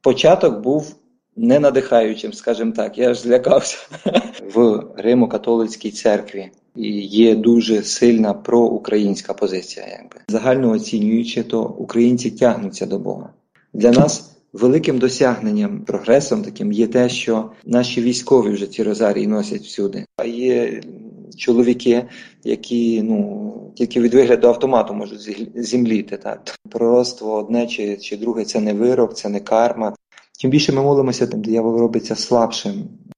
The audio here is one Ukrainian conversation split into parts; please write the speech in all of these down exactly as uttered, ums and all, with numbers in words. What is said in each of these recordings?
початок був не надихаючим, скажімо так, я аж злякався. В Римо-католицькій церкві є дуже сильна проукраїнська позиція. Якби. Загально оцінюючи, то українці тягнуться до Бога. Для нас великим досягненням, прогресом таким є те, що наші військові вже ці розарії носять всюди. А є чоловіки, які ну, тільки від вигляду автомату можуть зімліти. Так? Пророцтво одне чи, чи друге – це не вирок, це не карма. Чим більше ми молимося, тим диявол робиться слабшим.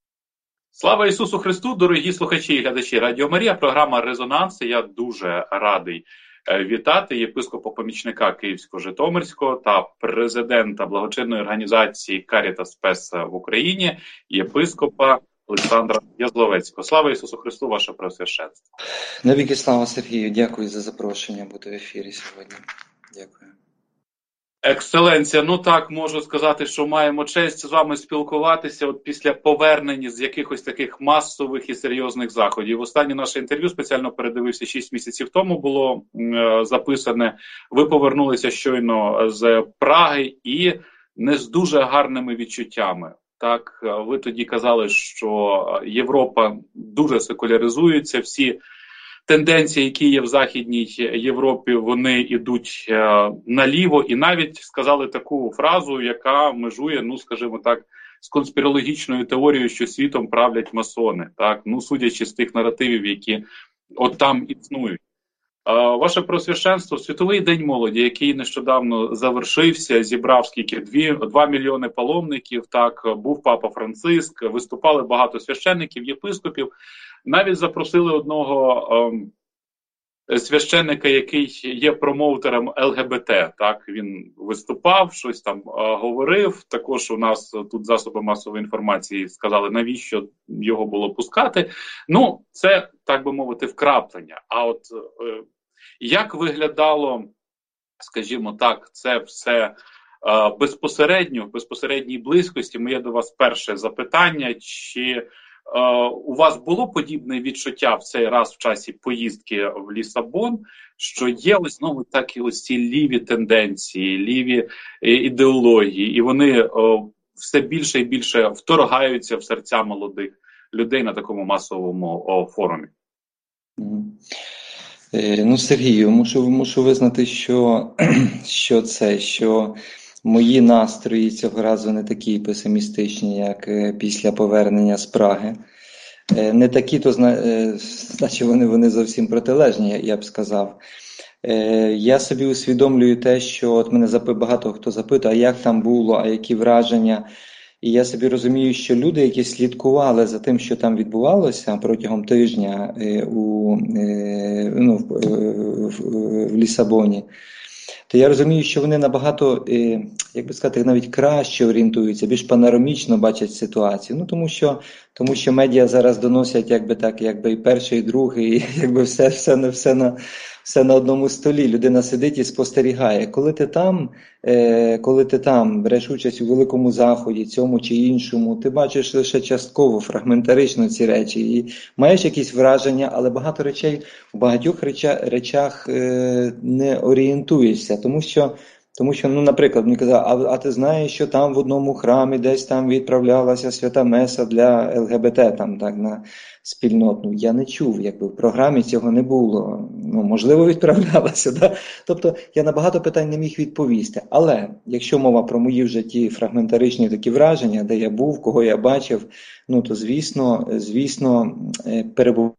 Слава Ісусу Христу, дорогі слухачі і глядачі Радіо Марія, програма «Резонанс». Я дуже радий вітати єпископа-помічника Київсько-Житомирського та президента благочинної організації «Карітас Спес» в Україні, єпископа Олександра Язловецького. Слава Ісусу Христу, ваше Преосвященство. Навіки слава, Сергію. Дякую за запрошення бути в ефірі сьогодні. Дякую. Екселенція, ну так, можу сказати, що маємо честь з вами спілкуватися от після повернення з якихось таких масових і серйозних заходів. Останнє наше інтерв'ю спеціально передивився шість місяців тому, було е, записане. Ви повернулися щойно з Праги і не з дуже гарними відчуттями. Так, ви тоді казали, що Європа дуже секуляризується, всі тенденції, які є в Західній Європі, вони йдуть е, наліво, і навіть сказали таку фразу, яка межує, ну, скажімо так, з конспірологічною теорією, що світом правлять масони, так, ну, судячи з тих наративів, які от там існують. Е, ваше Преосвященство, Світовий день молоді, який нещодавно завершився, зібрав скільки, дві, два мільйони паломників, так, був Папа Франциск, виступали багато священників, єпископів. Навіть запросили одного е, священника, який є промоутером Ел Ге Бе Те. Так, він виступав, щось там е, говорив. Також у нас тут засоби масової інформації сказали, навіщо його було пускати. Ну, це, так би мовити, вкраплення. А от е, як виглядало, скажімо так, це все е, безпосередньо, в безпосередній близькості? Моє до вас перше запитання, чи Uh, у вас було подібне відчуття в цей раз в часі поїздки в Лісабон, що є ось знову такі ось ці ліві тенденції, ліві ідеології, і вони uh, все більше і більше вторгаються в серця молодих людей на такому масовому uh, форумі? Mm. Е, ну, Сергію, мушу, мушу визнати, що, що це, що мої настрої цього разу не такі песимістичні, як після повернення з Праги. Не такі, то значить вони, вони зовсім протилежні, я б сказав. Я собі усвідомлюю те, що от мене багато хто запитує, а як там було, а які враження. І я собі розумію, що люди, які слідкували за тим, що там відбувалося протягом тижня у, ну, в, в, в Лісабоні, то я розумію, що вони набагато, як би сказати, навіть краще орієнтуються, більш панорамічно бачать ситуацію. Ну, тому що, тому що медіа зараз доносять, якби так, якби і перший, і другий, і якби все, все, все, все, на, все на одному столі. Людина сидить і спостерігає. Коли ти там, е, коли ти там береш участь у великому заході, цьому чи іншому, ти бачиш лише частково, фрагментарично ці речі. І маєш якісь враження, але багато речей, в багатьох речах, речах е, не орієнтуєшся. Тому що, тому що, ну, наприклад, мені казали, а, а ти знаєш, що там в одному храмі десь там відправлялася свята меса для Ел Ге Бе Те, там, так, на спільнотну. Я не чув, якби в програмі цього не було. Ну, можливо, відправлялася, да? Тобто, я на багато питань не міг відповісти. Але, якщо мова про мої вже ті фрагментаричні такі враження, де я був, кого я бачив, ну, то, звісно, звісно, перебування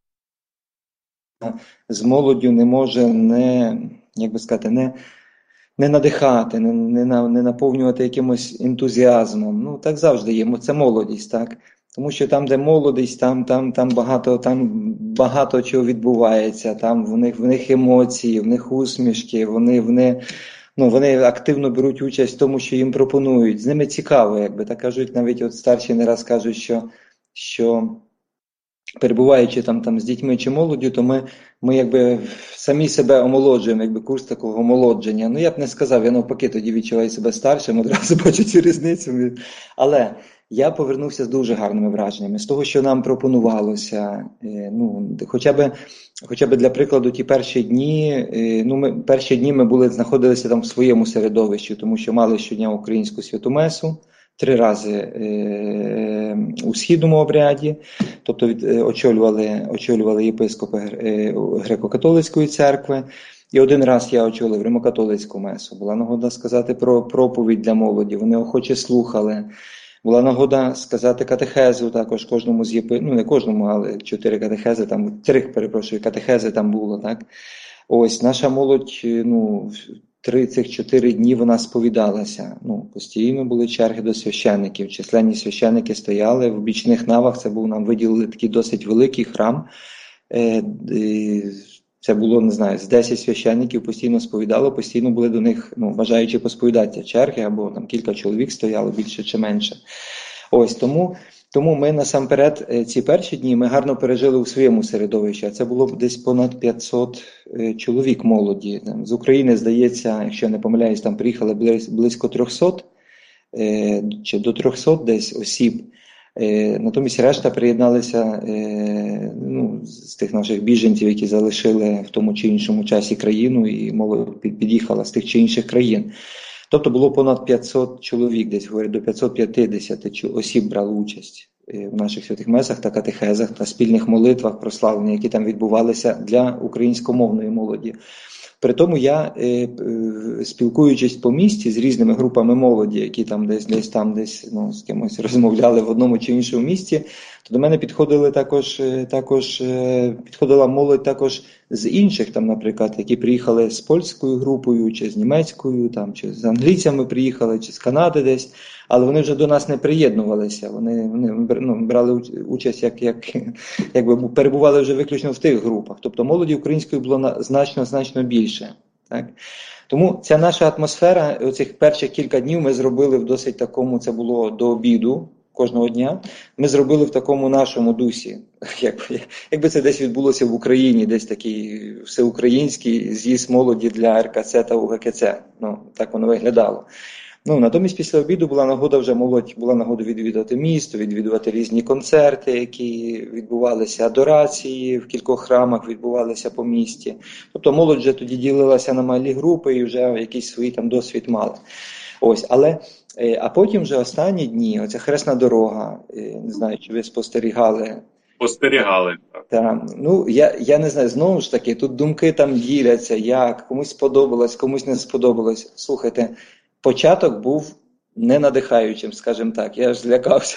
з молоддю не може не, як би сказати, не не надихати, не, не, не наповнювати якимось ентузіазмом. Ну, так завжди є, це молодість, так? Тому що там, де молодість, там, там, там, багато, там багато чого відбувається, там в них, в них емоції, в них усмішки, вони, вони, ну, вони активно беруть участь в тому, що їм пропонують. З ними цікаво, якби, так кажуть, навіть от старші не раз кажуть, що, що перебуваючи там, там з дітьми чи молоддю, то ми, ми якби самі себе омолоджуємо, якби курс такого омолодження. Ну, я б не сказав, я навпаки тоді відчуваю себе старшим, одразу бачу цю різницю. Але я повернувся з дуже гарними враженнями, з того, що нам пропонувалося. Ну, хоча б, хоча б для прикладу, ті перші дні, ну, ми, перші дні ми були, знаходилися там в своєму середовищі, тому що мали щодня українську святу месу, три рази е, у східному обряді, тобто від, е, очолювали, очолювали єпископи е, греко-католицької церкви. І один раз я очолив римокатолицьку месу. Була нагода сказати про проповідь для молоді, вони охоче слухали. Була нагода сказати катехезу також кожному з єпископів, ну не кожному, але чотири катехези, там три, перепрошую, катехези там було, так? Ось, наша молодь, ну, три цих чотири дні вона сповідалася. Ну, постійно були черги до священників. Численні священники стояли в бічних навах, це був, нам виділили такий досить великий храм. Е, е, Це було, не знаю, з десять священників постійно сповідало, постійно були до них, ну, бажаючи посповідатися черги, або там кілька чоловік стояло, більше чи менше. Ось, тому, тому ми насамперед ці перші дні ми гарно пережили у своєму середовищі, а це було десь понад п'ятсот чоловік молоді. Там, з України, здається, якщо я не помиляюсь, там приїхали близько трьохсот, чи до трьохсот десь осіб. Натомість решта приєдналися ну, з тих наших біженців, які залишили в тому чи іншому часі країну, і молодь під'їхала з тих чи інших країн. Тобто було понад п'ятсот чоловік, десь говорять, до п'ятсот п'ятдесят осіб брали участь в наших святих месах та катехезах та спільних молитвах прославлення, які там відбувалися для українськомовної молоді. При тому я, е, е, спілкуючись по місті з різними групами молоді, які там десь, десь там десь ну, з кимось розмовляли в одному чи іншому місті, то до мене підходили також, також е, підходила молодь також з інших, там, наприклад, які приїхали з польською групою, чи з німецькою, там, чи з англійцями приїхали, чи з Канади десь, але вони вже до нас не приєднувалися, вони, вони ну, брали участь, як, як, якби перебували вже виключно в тих групах. Тобто молоді української було значно-значно більше. Так? Тому ця наша атмосфера, оцих перших кілька днів ми зробили в досить такому, це було до обіду кожного дня, ми зробили в такому нашому дусі. Якби, якби це десь відбулося в Україні, десь такий всеукраїнський з'їзд молоді для ар ка це та у ге ке це. Ну, так воно виглядало. Ну, натомість після обіду була нагода вже молодь, була нагода відвідувати місто, відвідувати різні концерти, які відбувалися, адорації в кількох храмах відбувалися по місті. Тобто молодь вже тоді ділилася на малі групи і вже якийсь свій там досвід мала. Ось, але, а потім вже останні дні, оця хресна дорога, не знаю, чи ви спостерігали. Спостерігали. Так. Ну, я, я не знаю, знову ж таки, тут думки там діляться, як, комусь сподобалось, комусь не сподобалось. Слухайте, початок був ненадихаючим, скажімо так, я ж злякався.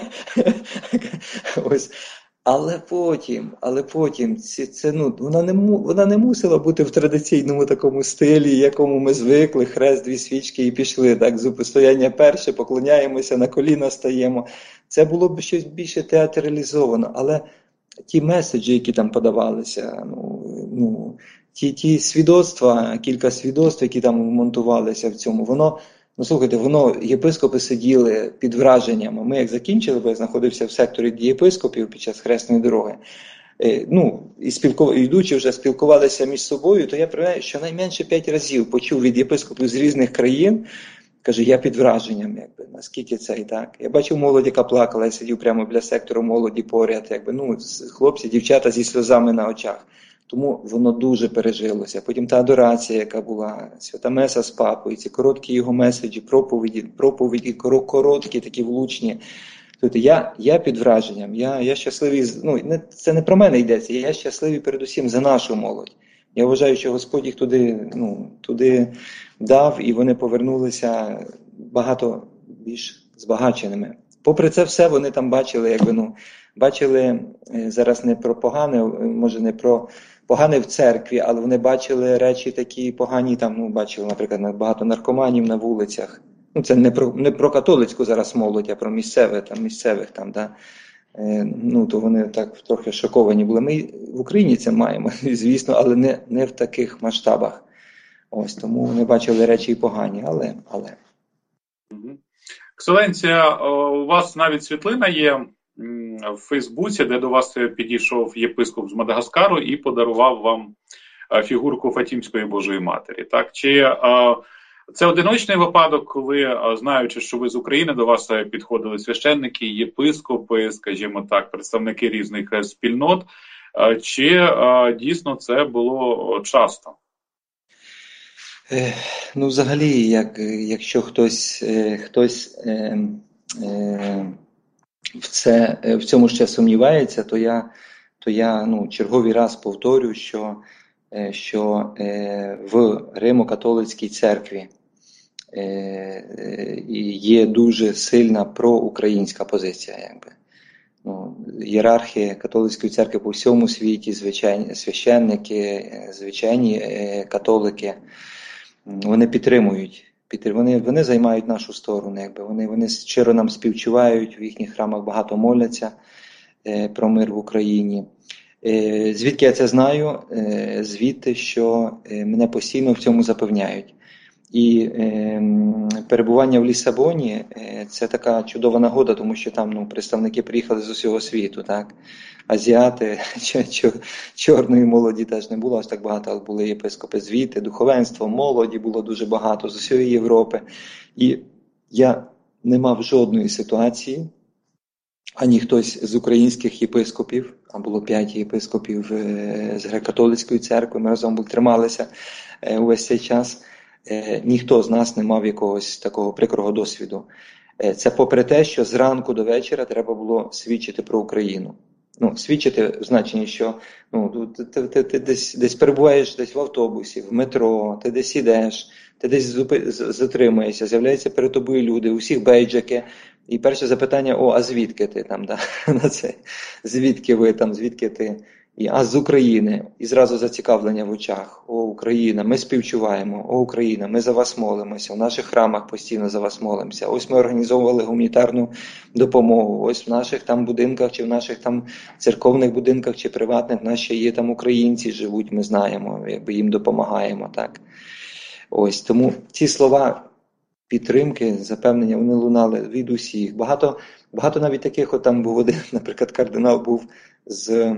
Ось. Але потім, але потім, це, це, ну, вона, не, вона не мусила бути в традиційному такому стилі, якому ми звикли, хрест, дві свічки і пішли, так, зупостояння перше, поклоняємося, на коліна стаємо. Це було б щось більше театралізовано, але ті меседжі, які там подавалися, ну, ну ті, ті свідоцтва, кілька свідоцтв, які там монтувалися в цьому, воно, ну слухайте, воно, єпископи сиділи під враженнями. Ми як закінчили, бо я знаходився в секторі єпископів під час хресної дороги, е, ну, і спілков... йдучи вже спілкувалися між собою, то я пам'ятаю, що найменше п'ять разів почув від єпископів з різних країн, каже, я під враженням, якби, наскільки це і так. Я бачив молодь, яка плакала, я сидів прямо біля сектору молоді поряд, якби, ну, хлопці, дівчата зі сльозами на очах. Тому воно дуже пережилося. Потім та адорація, яка була, свята меса з папою, ці короткі його меседжі, проповіді, проповіді короткі, такі влучні. Тобто я, я під враженням, я, я щасливий, ну, не, це не про мене йдеться, я щасливий передусім за нашу молодь. Я вважаю, що Господь їх туди, ну, туди дав, і вони повернулися багато більш збагаченими. Попри це все, вони там бачили, якби, ну, бачили зараз не про погане, може не про погане в церкві, але вони бачили речі такі погані, там, ну, бачили, наприклад, багато наркоманів на вулицях. Ну, це не про, не про католицьку зараз молодь, а про місцевих, там, місцевих, там, да. Е, ну, то вони так трохи шоковані були. Ми в Україні це маємо, звісно, але не, не в таких масштабах. Ось, тому вони бачили речі і погані, але, але. Екселенція, у вас навіть світлина є в Фейсбуці, де до вас підійшов єпископ з Мадагаскару і подарував вам фігурку Фатімської Божої Матері. Так? Чи це одиночний випадок, коли, знаючи, що ви з України, до вас підходили священники, єпископи, скажімо так, представники різних спільнот, чи дійсно це було часто? Ну, взагалі, як, якщо хтось, хтось е, в, це, в цьому ще сумнівається, то я, то я ну, черговий раз повторю, що, е, що е, в Римо-католицькій церкві е, е, є дуже сильна проукраїнська позиція, якби. Ну, ієрархи католицької церкви по всьому світі, звичайні священники, звичайні е, католики, вони підтримують, підтримують вони, вони займають нашу сторону, якби вони, вони щиро нам співчувають, в їхніх храмах багато моляться е, про мир в Україні. Е, звідки я це знаю? Е, звідти, що е, мене постійно в цьому запевняють. І е, перебування в Лісабоні е, – це така чудова нагода, тому що там ну, представники приїхали з усього світу, так? Азіати, ч- ч- чорної молоді теж не було аж так багато, але були єпископи звідти, духовенство, молоді було дуже багато з усієї Європи. І я не мав жодної ситуації, ані хтось з українських єпископів, а було п'ять єпископів е, з греко-католицької церкви, ми разом трималися е, увесь цей час. Е, ніхто з нас не мав якогось такого прикрого досвіду. Е, це попри те, що зранку до вечора треба було свідчити про Україну. Ну, свідчити в значенні, що ну, ти, ти, ти, ти десь, десь перебуваєш десь в автобусі, в метро, ти десь ідеш, ти десь зупи, затримуєшся, з'являються перед тобою люди, усіх бейджики. І перше запитання: о, а звідки ти там, да? На це, звідки ви там, звідки ти? І, а з України. І зразу зацікавлення в очах. О, Україна, ми співчуваємо. О, Україна, ми за вас молимося. В наших храмах постійно за вас молимося. Ось ми організовували гуманітарну допомогу. Ось в наших там будинках, чи в наших там церковних будинках, чи приватних, в нас ще є там українці живуть, ми знаємо, якби їм допомагаємо, так. Ось, тому ці слова підтримки, запевнення, вони лунали від усіх. Багато, багато навіть таких, от там був один, наприклад, кардинал був з,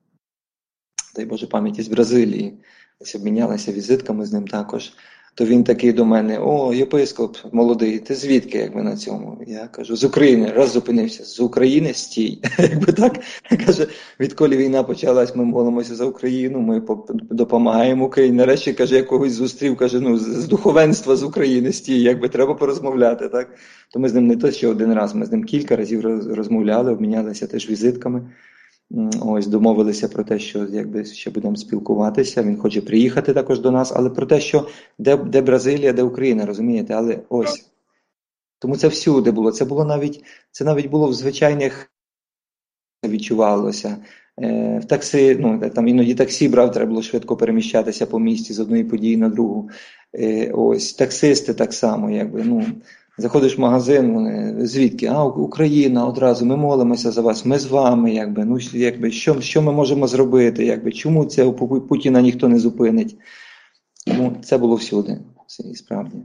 дай Боже пам'яті, з Бразилії. Ось обмінялися візитками з ним також. То він такий до мене: о, єпископ молодий, ти звідки, якби на цьому? Я кажу: з України. Раз зупинився: з України, стій. Якби так, каже, відколи війна почалась, ми молимося за Україну, ми допомагаємо Україні. Нарешті, каже, я когось зустрів, каже, ну, з духовенства з України, стій, якби треба порозмовляти, так? То ми з ним не то що один раз, ми з ним кілька разів розмовляли, обмінялися теж візитками. Ось, домовилися про те, що якби ще будемо спілкуватися, він хоче приїхати також до нас, але про те, що де, де Бразилія, де Україна, розумієте, але ось. Тому це всюди було, це було навіть, це навіть було в звичайних, відчувалося. Е, в таксі, ну, там іноді таксі брав, треба було швидко переміщатися по місті з одної події на другу. Е, ось, таксисти так само, якби, ну, заходиш в магазин, вони, звідки? А, Україна, одразу, ми молимося за вас, ми з вами, якби, ну, якби, що, що ми можемо зробити, якби, чому це Путіна ніхто не зупинить? Тому це було всюди, це і справді.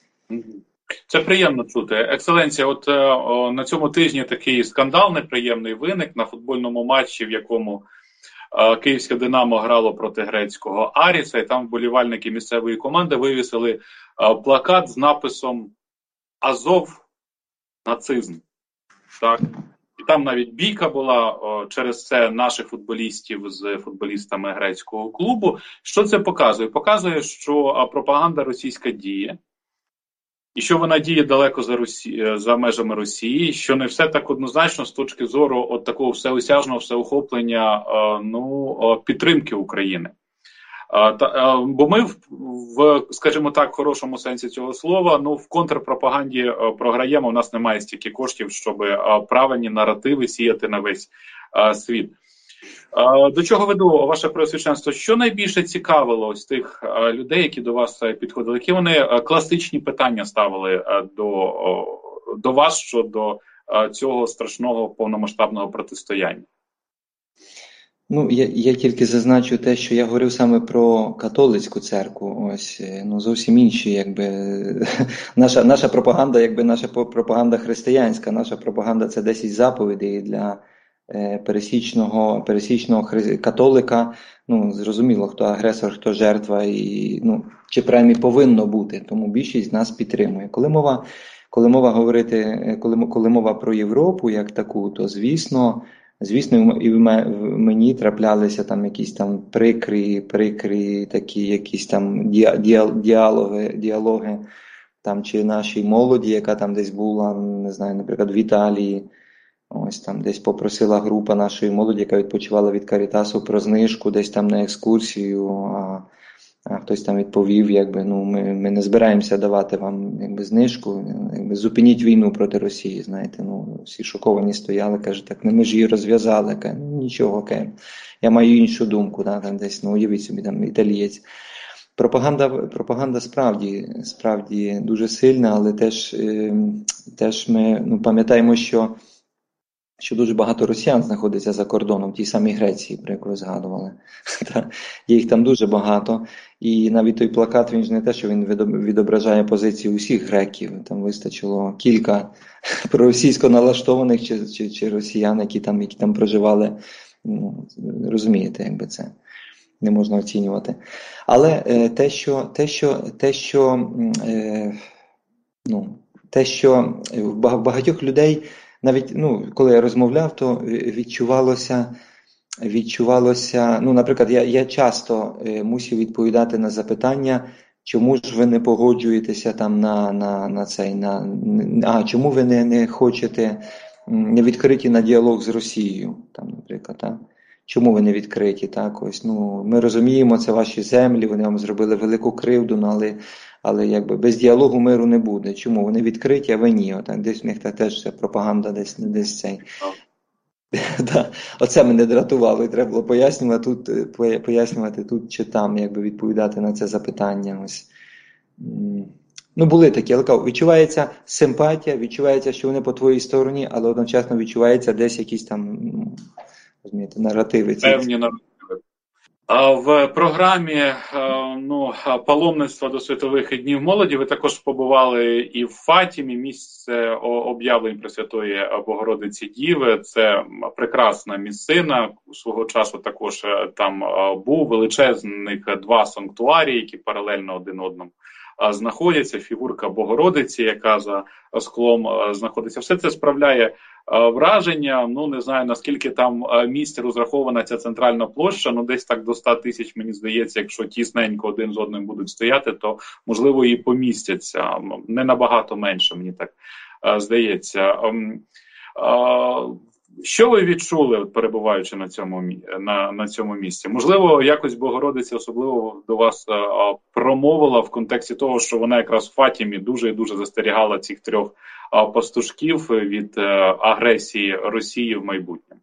Це приємно чути. Екселенція, от о, на цьому тижні такий скандал неприємний виник на футбольному матчі, в якому о, київське «Динамо» грало проти грецького «Аріса», і там вболівальники місцевої команди вивісили о, плакат з написом «Азов – нацизм». Так? І там навіть бійка була о, через це наших футболістів з футболістами грецького клубу. Що це показує? Показує, що о, пропаганда російська діє. І що вона діє далеко за Росі... за межами Росії, що не все так однозначно з точки зору от такого всеосяжного всеохоплення е, ну, е, підтримки України. Е, та, е, бо ми, в, в, скажімо так, в хорошому сенсі цього слова, ну, в контрпропаганді е, програємо, у нас немає стільки коштів, щоб е, правильні наративи сіяти на весь е, світ. До чого веду, ваше Преосвященство? Що найбільше цікавило ось тих людей, які до вас підходили? Які вони класичні питання ставили до, до вас щодо цього страшного повномасштабного протистояння? Ну, я, я тільки зазначу те, що я говорив саме про католицьку церкву. Ось, ну, зовсім інші, якби, наша, наша пропаганда, якби наша пропаганда християнська, наша пропаганда – це десять заповідей для пересічного, пересічного католика. Ну, зрозуміло, хто агресор, хто жертва, і, ну, чи принаймні повинно бути, тому більшість нас підтримує. Коли мова, коли мова говорити, коли, коли мова про Європу як таку, то звісно, звісно, і в мені траплялися там якісь там прикрі, прикрі такі якісь там діалоги, діалоги там, чи нашій молоді, яка там десь була, не знаю, наприклад, в Італії. Ось там десь попросила група нашої молоді, яка відпочивала від Карітасу, про знижку десь там на екскурсію, а, а хтось там відповів, якби, ну, ми, ми не збираємося давати вам, якби, знижку, якби, зупиніть війну проти Росії, знаєте, ну, всі шоковані стояли, кажуть, так, ми ж її розв'язали, кажуть, ну, нічого, окей, я маю іншу думку, да, там десь, ну, уявіть собі, там, італієць. Пропаганда, пропаганда справді, справді дуже сильна, але теж, е, теж ми, ну, пам'ятаємо, що що дуже багато росіян знаходиться за кордоном, в тій самій Греції, про яку ви згадували. Їх там дуже багато. І навіть той плакат, він ж не те, що він відображає позицію усіх греків. Там вистачило кілька проросійсько налаштованих чи, чи, чи росіян, які там, які там проживали. Ну, розумієте, якби це не можна оцінювати. Але е, те, що, те, що, те, що, е, ну, те, що в багатьох людей, навіть, ну, коли я розмовляв, то відчувалося, відчувалося, ну, наприклад, я, я часто е, мусив відповідати на запитання, чому ж ви не погоджуєтеся там на, на, на цей, на, а чому ви не, не хочете, не відкриті на діалог з Росією, там, наприклад, так? Чому ви не відкриті, так, ось, ну, ми розуміємо, це ваші землі, вони вам зробили велику кривду, ну, але, але якби без діалогу миру не буде. Чому? Вони відкриті, а ви ні, отак, десь в них так, теж пропаганда, десь, десь цей. Да. Оце мене дратувало, і треба було пояснювати тут, пояснювати тут чи там, якби відповідати на це запитання, ось. Ну, були такі, але кажу, відчувається симпатія, відчувається, що вони по твоїй стороні, але одночасно відчувається десь якісь там, ну, розумієте, наративи. Певні наративи. В програмі, ну, паломництва до Світових днів молоді ви також побували і в Фатімі, місце об'явлень Пресвятої Богородиці Діви. Це прекрасна місцина. Свого часу також там був величезних два санктуарії, які паралельно один одному знаходяться. Фігурка Богородиці, яка за склом знаходиться. Все це справляє враження. Ну, не знаю, наскільки там місць розрахована ця центральна площа, ну, десь так до ста тисяч, мені здається, якщо тісненько один з одним будуть стояти, то, можливо, і помістяться. Не набагато менше, мені так здається. Що ви відчули, перебуваючи на цьому, на, на цьому місці? Можливо, якось Богородиця особливо до вас а, промовила в контексті того, що вона якраз в Фатімі дуже і дуже застерігала цих трьох а, пастушків від а, агресії Росії в майбутньому?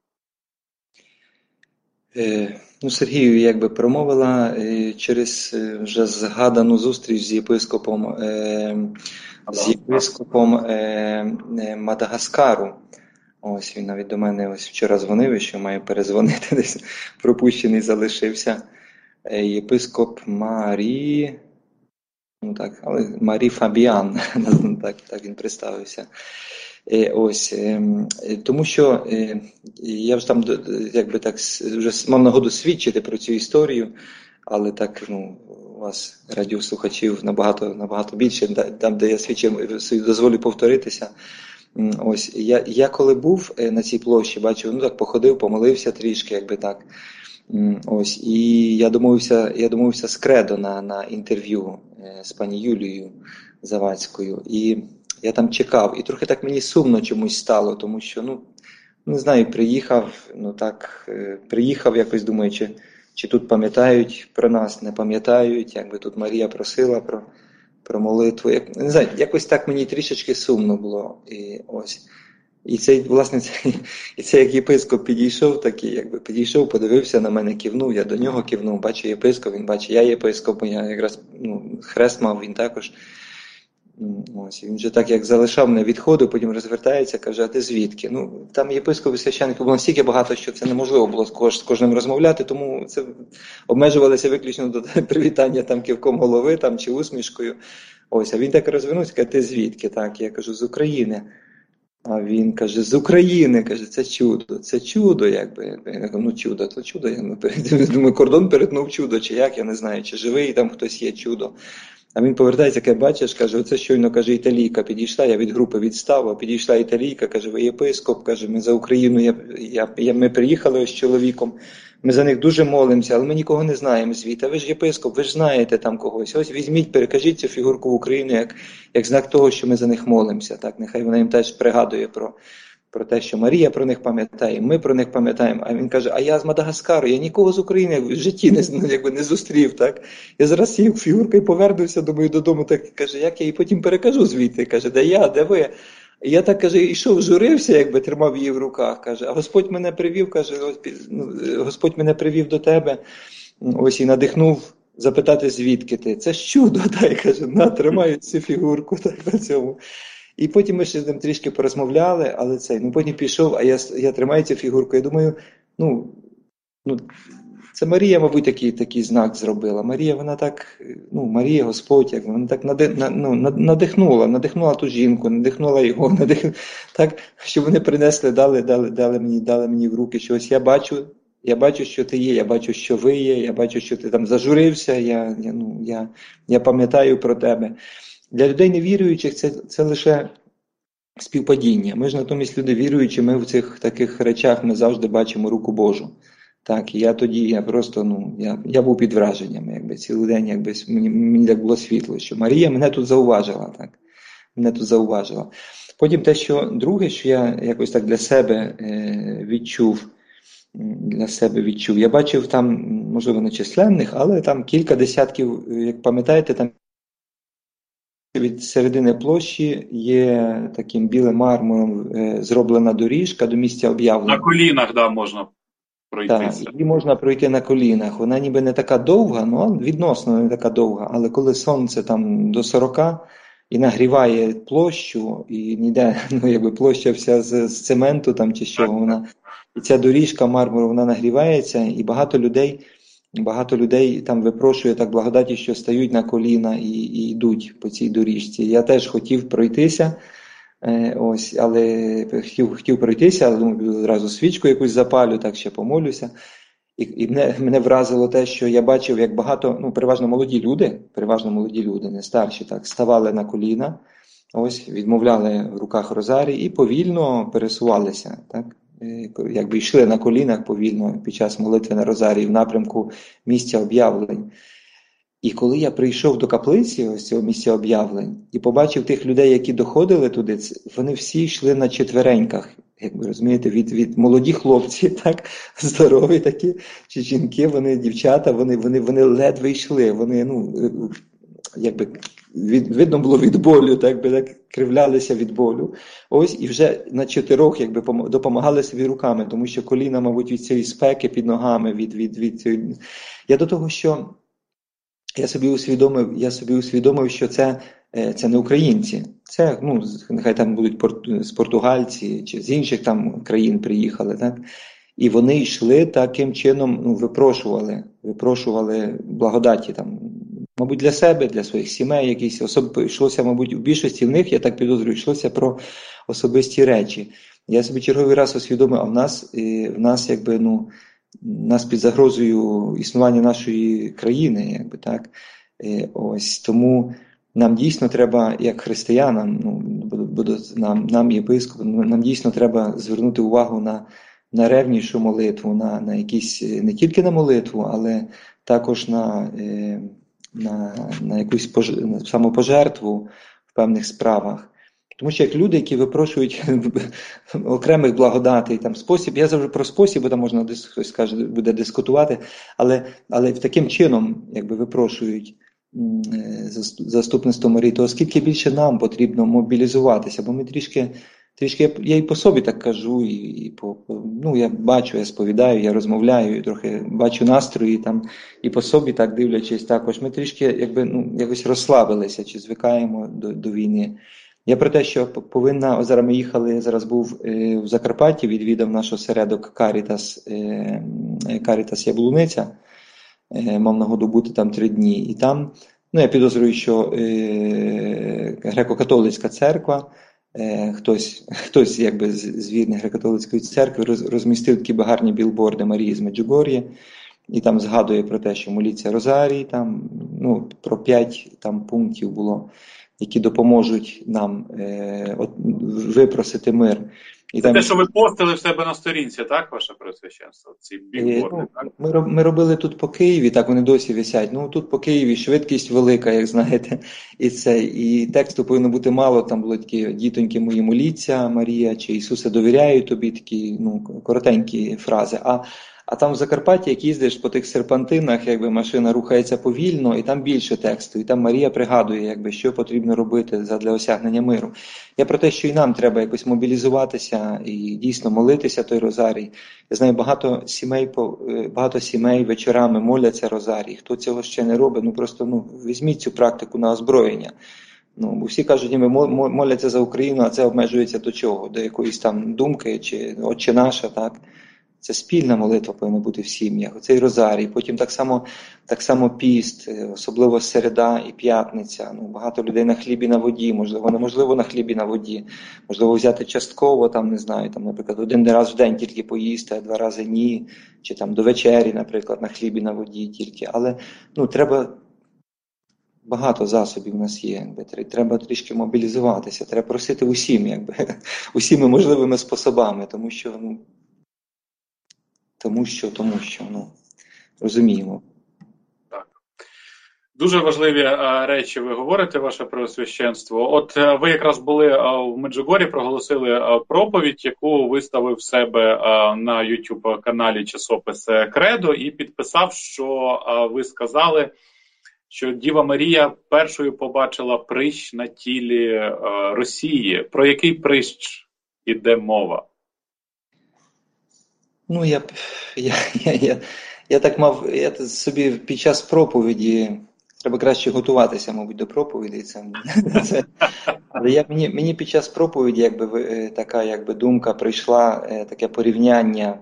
Е, ну, Сергію, якби промовила е, через е, вже згадану зустріч з єпископом, е, з єпископом е, е, Мадагаскару. Ось він навіть до мене ось вчора дзвонив, і що маю перезвонити, десь пропущений залишився. Єпископ Марі, ну так, але Марі Фабіан, так, так він представився. Ось, тому що я вже там, якби так, вже мав нагоду свідчити про цю історію, але так, ну, у вас радіослухачів набагато, набагато більше, там, де я свідчив, дозволю повторитися. Ось, я, я коли був на цій площі, бачив, ну так, походив, помолився трішки, якби так. Ось, і я домовився, я домовився з Кредо на, на інтерв'ю з пані Юлією Завадською. І я там чекав, і трохи так мені сумно чомусь стало, тому що, ну, не знаю, приїхав, ну так, приїхав якось, думаю, чи, чи тут пам'ятають про нас, не пам'ятають, якби тут Марія просила про... про молитву. Як, не знаю, якось так мені трішечки сумно було. І ось. І цей, власне, цей, і цей як єпископ підійшов, такий, якби підійшов, подивився на мене, кивнув, я до нього кивнув, бачу єпископ, він бачить, я єпископ, я якраз, ну, хрест мав, він також. Ось, він вже так, як залишав мене, відходив, потім розвертається, каже, а ти звідки? Ну, там єпископ і священників було настільки багато, що це неможливо було з, кож, з кожним розмовляти, тому це обмежувалося виключно до привітання там кивком голови там, чи усмішкою. Ось, а він так розвернувся, каже, ти звідки? Так, я кажу, з України. А він каже, з України, каже, це чудо, це чудо, якби. Я кажу, ну чудо, то чудо. Я думаю, кордон перетнув чудо, чи як, я не знаю, чи живий там хтось є чудо. А він повертається, каже, бачиш, каже, оце щойно, каже, італійка підійшла, я від групи відстав, а підійшла італійка, каже, ви єпископ, каже, ми за Україну, я, я, я, ми приїхали з чоловіком, ми за них дуже молимося, але ми нікого не знаємо звідти. А ви ж єпископ, ви ж знаєте там когось. Ось візьміть, перекажіть цю фігурку в Україну, як, як знак того, що ми за них молимося. Так, нехай вона їм теж пригадує про, про те, що Марія про них пам'ятає, ми про них пам'ятаємо. А він каже, а я з Мадагаскару, я нікого з України в житті не, ну, якби не зустрів. Так? Я зараз цією фігуркою повернувся, думаю, додому, так каже, як я її потім перекажу звідти? Каже, де я, де ви? І я так, каже, йшов, журився, якби тримав її в руках, каже, а Господь мене привів, каже, ну, Господь мене привів до тебе, ось і надихнув запитати, звідки ти. Це ж чудо, так, каже, на, тримаю цю фігурку, так, на цьому. І потім ми ще з ним трішки порозмовляли, але цей, ну потім пішов, а я, я тримаю цю фігурку, я думаю, ну, ну, це Марія, мабуть, такий, такий знак зробила. Марія, вона так, ну, Марія, Господь, як вона так нади, на, ну, надихнула, надихнула ту жінку, надихнула його, надихнула, так, що вони принесли, дали, дали, дали мені, дали мені в руки, що ось я бачу, я бачу, що ти є, я бачу, що ви є, я бачу, що ти там зажурився, я, я, ну, я, я пам'ятаю про тебе. Для людей невіруючих це, це лише співпадіння. Ми ж натомість люди віруючі, ми в цих таких речах ми завжди бачимо руку Божу. Так, і я тоді, я просто, ну, я, я був під враженням, якби, цілий день, якби, мені, мені так було світло, що Марія мене тут зауважила, так, мене тут зауважила. Потім те, що друге, що я якось так для себе е, відчув, для себе відчув, я бачив там, можливо, не численних, але там кілька десятків, як пам'ятаєте, там від середини площі є таким білим мармуром е, зроблена доріжка до місця об'явлення. На колінах, да, можна пройтися. Так, її можна пройти на колінах. Вона ніби не така довга, ну відносно не така довга, але коли сонце там до сорока і нагріває площу, і ніде, ну якби площа вся з, з цементу там чи що, вона, і ця доріжка мармуру, вона нагрівається, і багато людей Багато людей там випрошує так благодаті, що стають на коліна і, і йдуть по цій доріжці. Я теж хотів пройтися, е, ось, але хотів, хотів пройтися, але думаю, одразу свічку якусь запалю, так ще помолюся. І, і мене, мене вразило те, що я бачив, як багато, ну, переважно молоді люди, переважно молоді люди, не старші, так, ставали на коліна, ось, відмовляли в руках розарій і повільно пересувалися, так. Якби йшли на колінах повільно під час молитви на розарії в напрямку місця об'явлень. І коли я прийшов до каплиці, ось цього місця об'явлень, і побачив тих людей, які доходили туди, вони всі йшли на четвереньках, як ви розумієте, від, від молоді хлопці, так, здорові такі, чи жінки, вони, дівчата, вони, вони, вони ледве йшли, вони, ну, якби, від, видно було від болю, так би так кривлялися від болю. Ось, і вже на чотирьох, якби, допомагали собі руками, тому що коліна, мабуть, від цієї спеки під ногами, від, від, від цієї... Я до того, що я собі усвідомив, я собі усвідомив, що це, це не українці. Це, ну, нехай там будуть з португальці чи з інших там країн приїхали, так? І вони йшли таким чином, ну, випрошували, випрошували благодаті там, мабуть, для себе, для своїх сімей, якісь особи, йшлося, мабуть, у більшості в них, я так підозрюю, йшлося про особисті речі. Я собі черговий раз усвідомив, а в нас, в нас, якби, ну, нас під загрозою існування нашої країни, якби, так. Ось, тому нам дійсно треба, як християнам, ну, нам, нам єпископам, нам дійсно треба звернути увагу на, на ревнішу молитву, на, на якісь, не тільки на молитву, але також на, на, на якусь пож... самопожертву в певних справах. Тому що як люди, які випрошують окремих благодатей, там спосіб, я завжди про спосіб, бо там можна, хтось скаже, буде дискутувати, але, але таким чином, якби випрошують заступництво Марії, то оскільки більше нам потрібно мобілізуватися, бо ми трішки, трішки я і по собі так кажу, і, і по, ну, я бачу, я сповідаю, я розмовляю, і трохи бачу настрої там, і по собі так дивлячись також, ми трішки, якби, ну, якось розслабилися, чи звикаємо до, до війни. Я про те, що повинна, зараз ми їхали, я зараз був е, в Закарпатті, відвідав наш осередок Карітас, е, Карітас Яблуниця, е, мав нагоду бути там три дні. І там, ну я підозрюю, що е, греко-католицька церква, е, хтось, хтось якби з, з вірних греко-католицької церкви роз, розмістив такі гарні білборди Марії з Меджугор'я. і там згадує про те, що моліться розарій, там, ну, про п'ять там пунктів було, які допоможуть нам е, от, випросити мир. І Це там те, що ви постили в себе на сторінці, так, ваше Преосвященство? Ці Е, бігборди, Ну, так? ми, роб- ми робили тут по Києві, так вони досі висять. Ну тут по Києві швидкість велика, як знаєте, і це, і тексту повинно бути мало. Там були такі дітоньки мої моліться, Марія, чи Ісусе довіряю тобі, такі ну коротенькі фрази. А, а там в Закарпатті, як їздиш по тих серпантинах, якби машина рухається повільно, і там більше тексту. І там Марія пригадує, якби що потрібно робити для осягнення миру. Я про те, що і нам треба якось мобілізуватися і дійсно молитися той розарій. Я знаю, багато сімей багато сімей вечорами моляться розарій. Хто цього ще не робить, ну просто ну візьміть цю практику на озброєння. Ну, бо всі кажуть, ніби моляться за Україну, а це обмежується до чого? До якоїсь там думки, чи Отче наша, так? Це спільна молитва повинна бути в сім'ях. Оцей розарій. Потім так само, так само піст, особливо середа і п'ятниця. Ну, багато людей на хлібі на воді, можливо, неможливо на хлібі на воді. Можливо, взяти частково, там, не знаю, там, наприклад, один раз в день тільки поїсти, а два рази ні. Чи там до вечері, наприклад, на хлібі на воді тільки. Але, ну, треба... Багато засобів у нас є, якби. Треба трішки мобілізуватися, треба просити усім, якби, усіми можливими способами, тому що, ну, тому що, тому що, ну, розуміємо. Так. Дуже важливі а, речі ви говорите, ваше Преосвященство. От а, ви якраз були а, в Меджугорі, проголосили а, проповідь, яку виставив в себе а, на YouTube-каналі часопис Кредо, і підписав, що а, ви сказали, що Діва Марія першою побачила прищ на тілі а, Росії. Про який прищ іде мова? Ну, я, я, я, я, я так мав, я собі під час проповіді, треба краще готуватися, мабуть, до проповіді. Це, це, але я, мені, мені під час проповіді якби, така якби, думка прийшла, таке порівняння.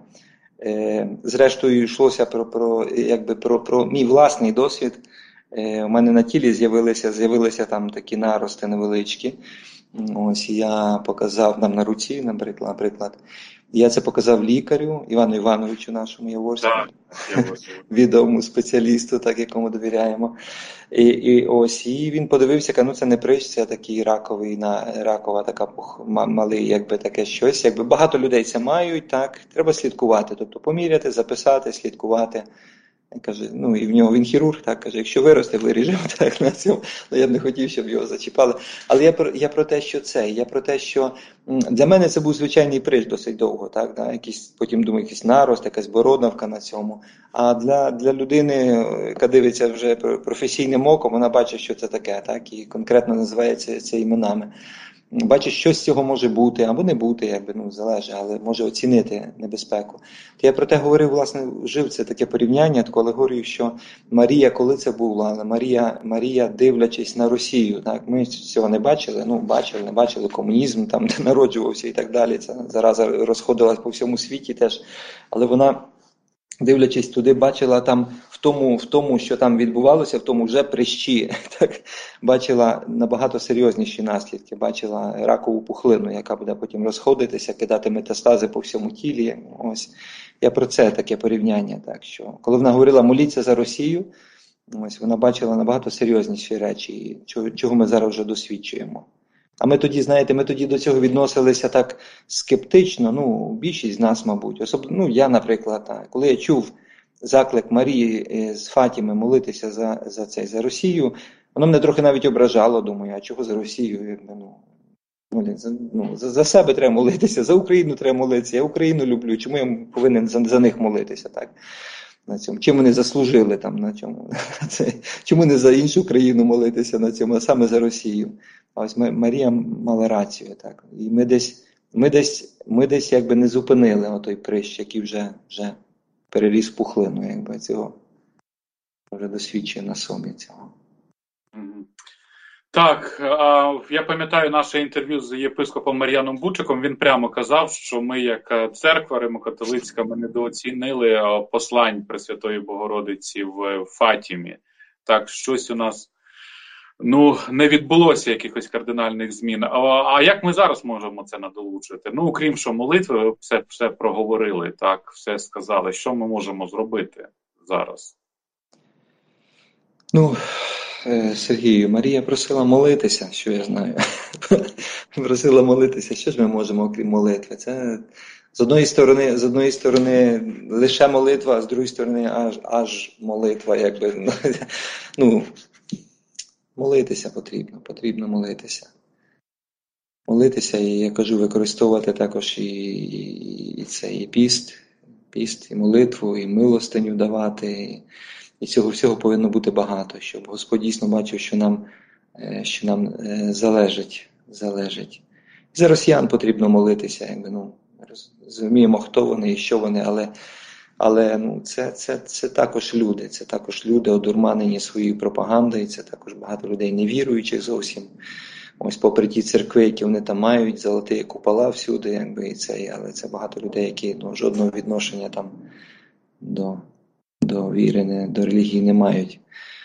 Зрештою, йшлося про, про, якби, про, про мій власний досвід. У мене на тілі з'явилися, з'явилися там такі нарости невеличкі. Ось я показав нам на руці, наприклад, наприклад. Я це показав лікарю Івану Івановичу, нашому Яворському, відомому спеціалісту, так якому довіряємо. І, і ось і він подивився, каже, ну це не прищ, це такий раковий на ракова, така пух, малий, якби таке щось. Якби багато людей це мають, так треба слідкувати, тобто поміряти, записати, слідкувати. Каже, ну і в нього він хірург, так каже, якщо виросте, виріжемо, так на цьому. Ну, я б не хотів, щоб його зачіпали. Але я про я про те, що це, я про те, що для мене це був звичайний прищ досить довго, так, да? Якийсь, потім думаю, якийсь нарост, якась бородавка на цьому. А для, для людини, яка дивиться вже професійним оком, вона бачить, що це таке, так, і конкретно називається це іменами. Бачить, що з цього може бути, або не бути, якби, ну, залежить, але може оцінити небезпеку. То я про те говорив, власне, жив це таке порівняння, таку алегорію, що Марія, коли це було, але Марія, Марія дивлячись на Росію, так, ми цього не бачили, ну, бачили, не бачили, комунізм там народжувався і так далі, це зараза розходилась по всьому світі теж, але вона, дивлячись туди, бачила там в тому, в тому, що там відбувалося, в тому вже прищі, так, бачила набагато серйозніші наслідки, бачила ракову пухлину, яка буде потім розходитися, кидати метастази по всьому тілі. Ось я про це таке порівняння, так що коли вона говорила моліться за Росію, ось вона бачила набагато серйозніші речі, чого ми зараз вже досвідчуємо. А ми тоді, знаєте, ми тоді до цього відносилися так скептично, ну, більшість з нас, мабуть. Особливо, ну, я, наприклад, так. Коли я чув заклик Марії з Фатіми молитися за, за цей, за Росію, воно мене трохи навіть ображало, думаю, а чого за Росію? Ну, ну, за, за себе треба молитися, за Україну треба молитися, я Україну люблю, чому я повинен за, за них молитися, так? На цьому. Чим вони заслужили там на цьому? Чому не за іншу країну молитися на цьому, а саме за Росію? А ось Марія мала рацію, так. І ми десь, ми десь, ми десь якби не зупинили отой прищ, який вже, вже переріс пухлину, якби цього. Вже досвідчує на собі цього. Так, я пам'ятаю наше інтерв'ю з єпископом Мар'яном Бучиком, він прямо казав, що ми, як церква римокатолицька, ми недооцінили послань Пресвятої Богородиці в Фатімі. Так, щось у нас, ну, не відбулося якихось кардинальних змін. А, а як ми зараз можемо це надолучити? Ну, окрім що молитви, ви все, все проговорили, так, все сказали. Що ми можемо зробити зараз? Ну, Сергію, Марія просила молитися, що я знаю. Просила молитися. Що ж ми можемо, окрім молитви? Це з одної сторони, з одної сторони лише молитва, а з другої сторони аж, аж молитва, якби. Ну, молитися потрібно, потрібно молитися. Молитися, і я кажу, використовувати також і, і, і це, і піст, піст, і молитву, і милостиню давати. І, і цього всього повинно бути багато, щоб Господь дійсно бачив, що нам, що нам залежить. залежить. І за росіян потрібно молитися, якби, ну, розуміємо, хто вони і що вони, але, але ну, це, це, це також люди, це також люди, одурманені своєю пропагандою, це також багато людей невіруючих зовсім. Ось попри ті церкви, які вони там мають, золоті купола всюди, якби, і це, але це багато людей, які ну, жодного відношення там до, до віри, не, до релігії не мають.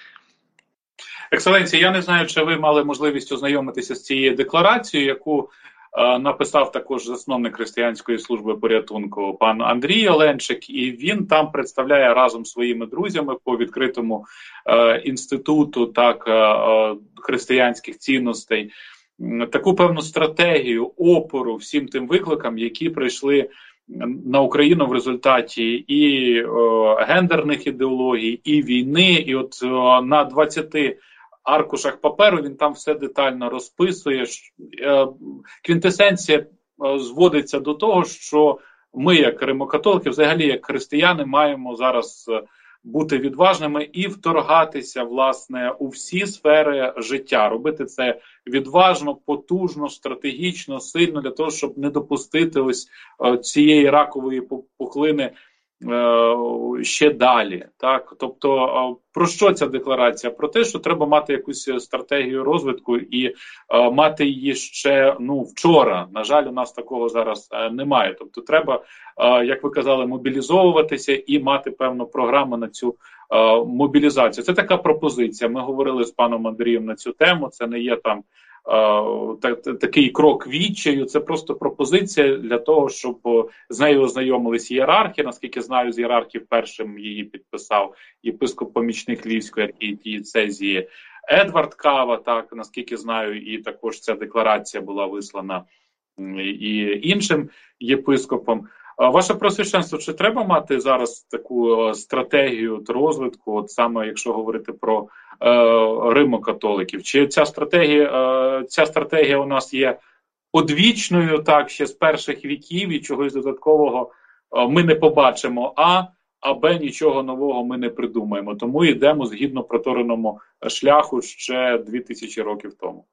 Екселенція, я не знаю, чи ви мали можливість ознайомитися з цією декларацією, яку е, написав також засновник Християнської служби порятунку пан Андрій Оленчик, і він там представляє разом з своїми друзями по відкритому е, інституту так, е, християнських цінностей таку певну стратегію опору всім тим викликам, які прийшли на Україну в результаті і е, гендерних ідеологій, і війни, і от е, на двадцяти аркушах паперу він там все детально розписує. Е, квінтесенція е, зводиться до того, що ми, як римокатолики, взагалі як християни, маємо зараз е, бути відважними і вторгатися, власне, у всі сфери життя. Робити це відважно, потужно, стратегічно, сильно, для того, щоб не допустити ось е, цієї ракової пухлини е, ще далі. Так? Тобто, е, про що ця декларація? Про те, що треба мати якусь стратегію розвитку і е, мати її ще ну, вчора. На жаль, у нас такого зараз е, немає. Тобто, треба, е, як ви казали, мобілізовуватися і мати певну програму на цю е, мобілізацію. Це така пропозиція. Ми говорили з паном Андрієм на цю тему. Це не є там Uh, так, такий крок відчаю, це просто пропозиція для того, щоб з нею ознайомились ієрархи. Наскільки знаю, з ієрархів першим її підписав єпископ-помічник Львівської архідієцезії Едвард Кава, так, наскільки знаю, і також ця декларація була вислана і іншим єпископом. Ваше Преосвященство, чи треба мати зараз таку стратегію розвитку, от саме якщо говорити про е, римокатоликів? Чи ця стратегія, е, ця стратегія у нас є одвічною, так, ще з перших віків, і чогось додаткового е, ми не побачимо, а, а Б, нічого нового ми не придумаємо. Тому йдемо згідно протореному шляху ще дві тисячі років тому.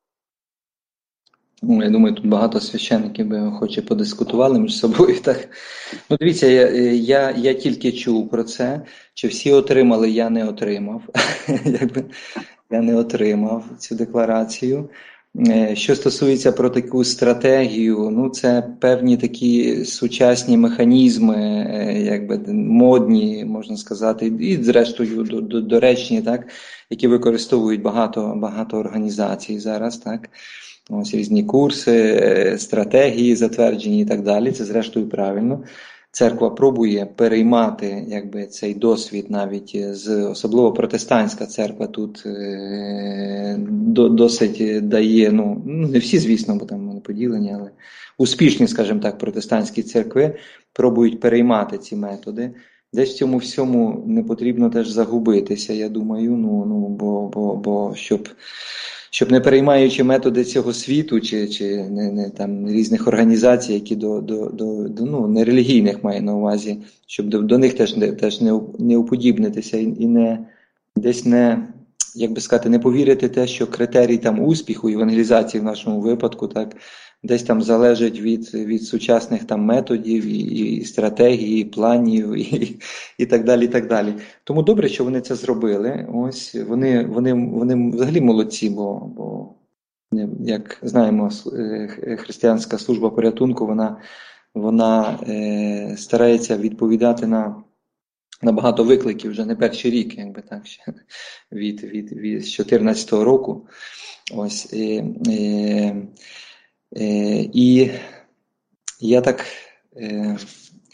Я думаю, тут багато священників би хоче подискутували між собою. Так. Ну, дивіться, я, я, я тільки чув про це. Чи всі отримали, я не отримав. Якби я не отримав цю декларацію. Що стосується про таку стратегію, ну це певні такі сучасні механізми, якби модні, можна сказати, і зрештою доречні, так, які використовують багато, багато організацій зараз, так. Ось різні курси, стратегії затверджені і так далі. Це зрештою правильно. Церква пробує переймати якби, цей досвід навіть з, особливо протестантська церква тут е, до, досить дає, ну, не всі, звісно, бо там вони поділені, але успішні, скажімо так, протестантські церкви пробують переймати ці методи. Десь в цьому всьому не потрібно теж загубитися, я думаю, ну, ну бо, бо, бо щоб... Щоб не переймаючи методи цього світу, чи, чи не, не, там, різних організацій, які до, до, до, до ну, нерелігійних має на увазі, щоб до, до них теж, теж не, не уподібнитися і, і не, десь не, як би сказати, не повірити те, що критерій там успіху евангелізації в нашому випадку, так, десь там залежить від, від сучасних там методів і, і стратегії, і планів і, і так далі, і так далі. Тому добре, що вони це зробили. Ось вони, вони, вони взагалі молодці, бо, бо як знаємо, християнська служба порятунку, вона, вона е, старається відповідати на на багато викликів вже не перший рік, якби так, ще від, від, від чотирнадцятого року. Ось. І, і, і я так,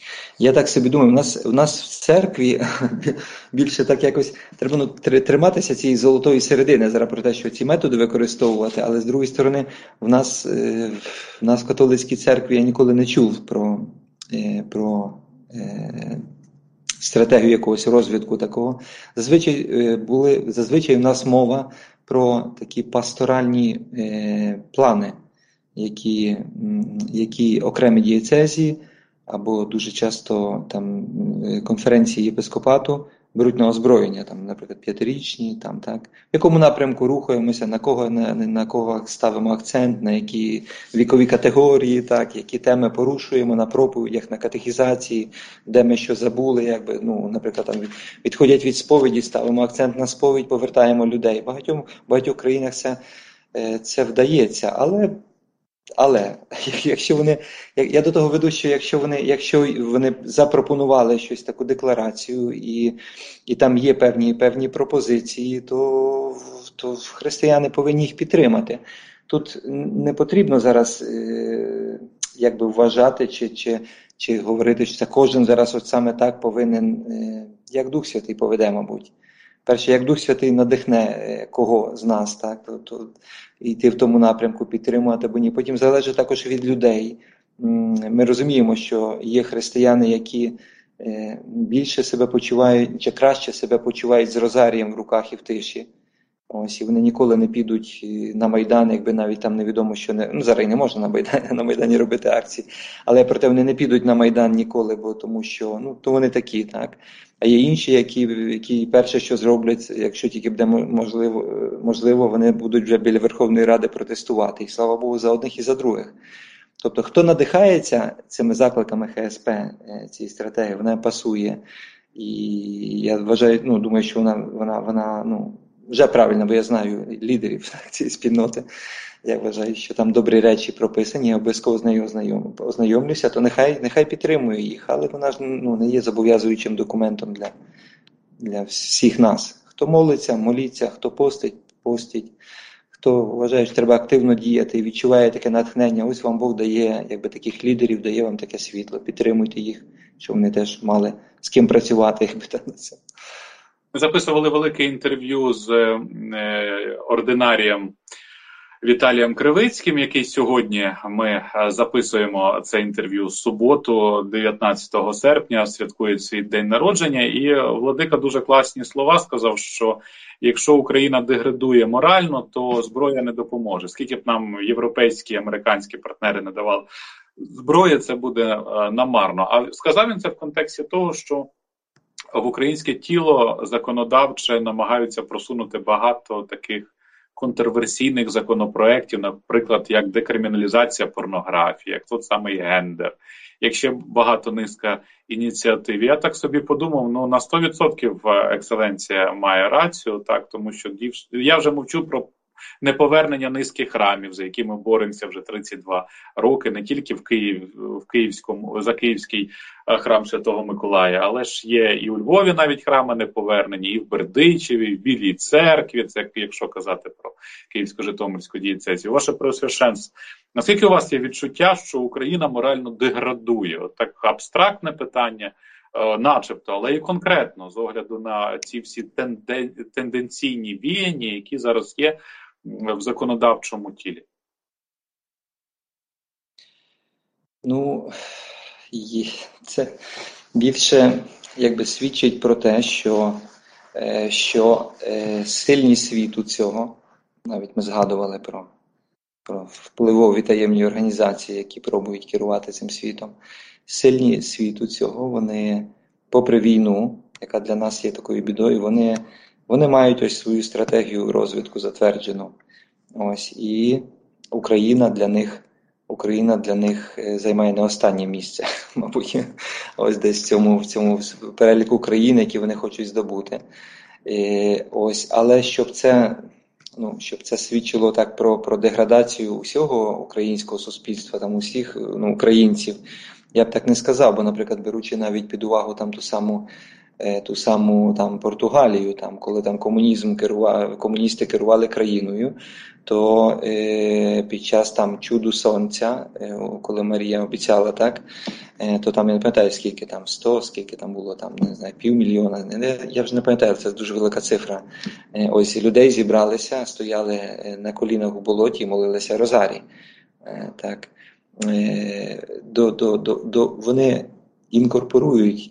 Я так собі думаю, у нас, у нас в церкві більше так якось треба ну, триматися цієї золотої середини, зараз про те, що ці методи використовувати, але з другої сторони, в нас, в нас в католицькій церкві я ніколи не чув про, про е, стратегію якогось розвитку такого. Зазвичай, були, зазвичай в нас мова про такі пасторальні е, плани, які, які окремі дієцезії або дуже часто там конференції єпископату беруть на озброєння, там, наприклад, п'ятирічні, там, так, в якому напрямку рухаємося, на кого, на, на кого ставимо акцент, на які вікові категорії, так, які теми порушуємо на проповідях, на катехізації, де ми що забули, якби, ну, наприклад, там відходять від сповіді, ставимо акцент на сповідь, повертаємо людей. В багатьох, багатьох країнах це, це вдається, але Але якщо вони, я до того веду, що якщо вони, якщо вони запропонували щось таку декларацію і, і там є певні, певні пропозиції, то, то християни повинні їх підтримати. Тут не потрібно зараз е, якби вважати чи, чи, чи говорити, що це кожен зараз от саме так повинен, е, як Дух Святий поведе, мабуть. Перше, як Дух Святий надихне кого з нас, так, то, то йти в тому напрямку, підтримувати або ні. Потім залежить також від людей. Ми розуміємо, що є християни, які більше себе почувають, чи краще себе почувають з розарієм в руках і в тиші. Ось, і вони ніколи не підуть на Майдан, якби навіть там невідомо, що не... Ну, зараз і не можна на Майдані, на Майдані робити акції, але проте вони не підуть на Майдан ніколи, бо тому що, ну, то вони такі, так. А є інші, які, які перше, що зроблять, якщо тільки буде можливо, можливо, вони будуть вже біля Верховної Ради протестувати. І слава Богу, за одних і за других. Тобто, хто надихається цими закликами ХСП, цієї стратегії, вона пасує. І я вважаю, ну, думаю, що вона, вона, вона, ну, вже правильно, бо я знаю лідерів цієї спільноти. Я вважаю, що там добрі речі прописані, я обов'язково з нею ознайом, ознайомлюся, то нехай, нехай підтримує їх, але вона ж, ну, не є зобов'язуючим документом для, для всіх нас. Хто молиться, моліться, хто постить, постить. Хто вважає, що треба активно діяти і відчуває таке натхнення, ось вам Бог дає, якби таких лідерів, дає вам таке світло. Підтримуйте їх, щоб вони теж мали з ким працювати, якби так на це. Ми записували велике інтерв'ю з е, ординарієм Віталієм Кривицьким, який сьогодні ми записуємо це інтерв'ю з суботу, дев'ятнадцятого серпня, святкує свій день народження, і владика дуже класні слова сказав, що якщо Україна деградує морально, то зброя не допоможе. Скільки б нам європейські, американські партнери не давали зброї, це буде намарно. А сказав він це в контексті того, що в українське тіло законодавче намагаються просунути багато таких контроверсійних законопроєктів, наприклад, як декриміналізація порнографії, як тот самий гендер, як ще багато низка ініціатив. Я так собі подумав, ну на сто відсотків екселенція має рацію, так, тому що я вже мовчу про неповернення низки храмів, за які ми боремося вже тридцять два роки, не тільки в Києві, в Київському, за Київський храм Святого Миколая, але ж є і у Львові навіть храми неповернені, і в Бердичеві, і в Білій церкві, це якщо казати про Київсько-Житомирську дієцезію. Ваше Преосвященство, наскільки у вас є відчуття, що Україна морально деградує? От так абстрактне питання, начебто, але і конкретно, з огляду на ці всі тенден... тенденційні віяння, які зараз є в законодавчому тілі? Ну, це більше якби свідчить про те, що, що сильні світу цього, навіть ми згадували про, про впливові таємні організації, які пробують керувати цим світом, сильні світу цього, вони, попри війну, яка для нас є такою бідою, вони, вони мають ось свою стратегію розвитку затверджену. Ось, і Україна для них, Україна для них займає не останнє місце, мабуть, ось десь в цьому, в цьому переліку країн, які вони хочуть здобути. І, ось, але щоб це, ну, щоб це свідчило так про, про деградацію усього українського суспільства, там усіх, ну, українців, я б так не сказав, бо, наприклад, беручи навіть під увагу там ту саму ту саму там Португалію, там, коли там комунізм керував, комуністи керували країною, то е, під час там чуду сонця, е, коли Марія обіцяла, так, е, то там я не пам'ятаю, скільки там, сто, скільки там було, там, не знаю, півмільйона, я вже не пам'ятаю, це дуже велика цифра. Е, ось і людей зібралися, стояли на колінах у болоті і молилися розарій. Е, так. Е, до, до, до, до, вони інкорпорують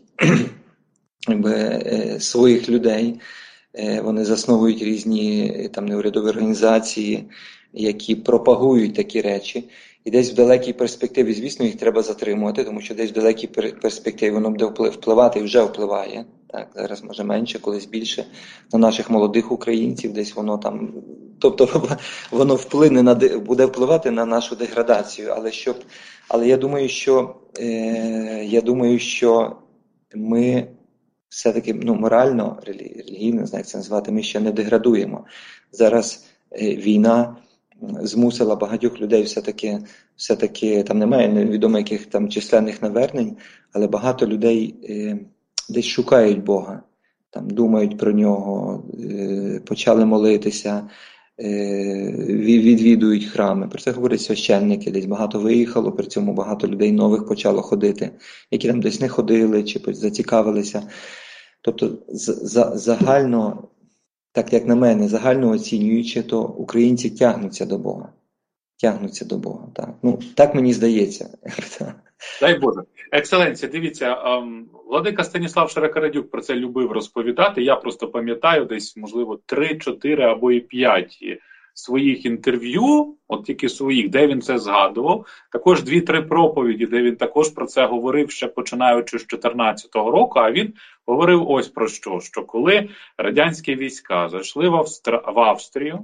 якби, своїх людей, вони засновують різні там неурядові організації, які пропагують такі речі. І десь в далекій перспективі, звісно, їх треба затримувати, тому що десь в далекій перспективі воно буде впливати і вже впливає. Так, зараз може менше, колись більше на наших молодих українців, десь воно там, тобто воно вплине на буде впливати на нашу деградацію. Але щоб, але я думаю, що е, я думаю, що ми все-таки ну, морально, релігійно, не знаю, як це назвати, ми ще не деградуємо. Зараз е, війна змусила багатьох людей все-таки, все-таки там немає невідомо яких там численних навернень, але багато людей е, десь шукають Бога, там думають про нього, е, почали молитися, е, відвідують храми. Про це говорять священники, десь багато виїхало, при цьому багато людей нових почало ходити, які там десь не ходили чи зацікавилися. Тобто за, загально, так як на мене, загально оцінюючи, то українці тягнуться до Бога. Тягнуться до Бога, так. Ну, так мені здається. Дай Боже. Екселенція, дивіться, владика Станіслав Широкорадюк про це любив розповідати. Я просто пам'ятаю десь, можливо, три, чотири або і п'ять своїх інтерв'ю, от тільки своїх, де він це згадував. Також дві-три проповіді, де він також про це говорив, ще починаючи з чотирнадцятого року, а він говорив ось про що, що коли радянські війська зайшли в, Австр... в Австрію,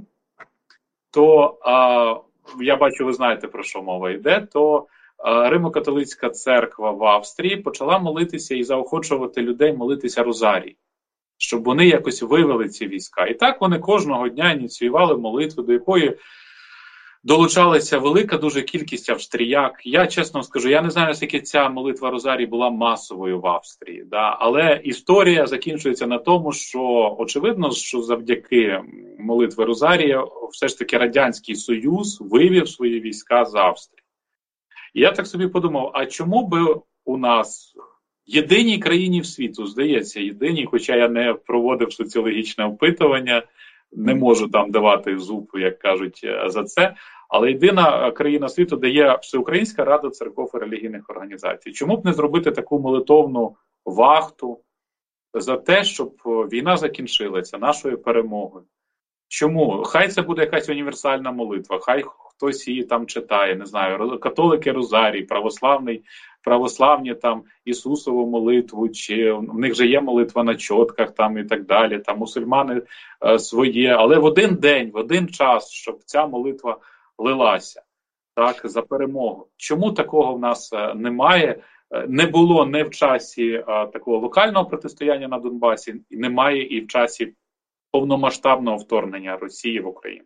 то, а, я бачу, ви знаєте, про що мова йде, то Римо-католицька церква в Австрії почала молитися і заохочувати людей молитися розарій, щоб вони якось вивели ці війська. І так вони кожного дня ініціювали молитву, до якої долучалася велика дуже кількість австріяк. Я чесно скажу, я не знаю, наскільки ця молитва розарій була масовою в Австрії. Да? Але історія закінчується на тому, що очевидно, що завдяки молитві розарія все ж таки Радянський Союз вивів свої війська з Австрії. І я так собі подумав, а чому би у нас, єдиній країні в світу, здається, єдиній, хоча я не проводив соціологічне опитування, не можу там давати зуб, як кажуть, за це, але єдина країна світу, де є Всеукраїнська Рада церков і релігійних організацій. Чому б не зробити таку молитовну вахту за те, щоб війна закінчилася нашою перемогою? Чому? Хай це буде якась універсальна молитва, хай хтось її там читає, не знаю, католики розарій, православний, православні там Ісусову молитву, чи в них же є молитва на чотках там і так далі, там мусульмани е, своє, але в один день, в один час, щоб ця молитва лилася, так, за перемогу. Чому такого в нас е, немає? Е, не було не в часі е, такого локального протистояння на Донбасі, і немає і в часі повномасштабного вторгнення Росії в Україну.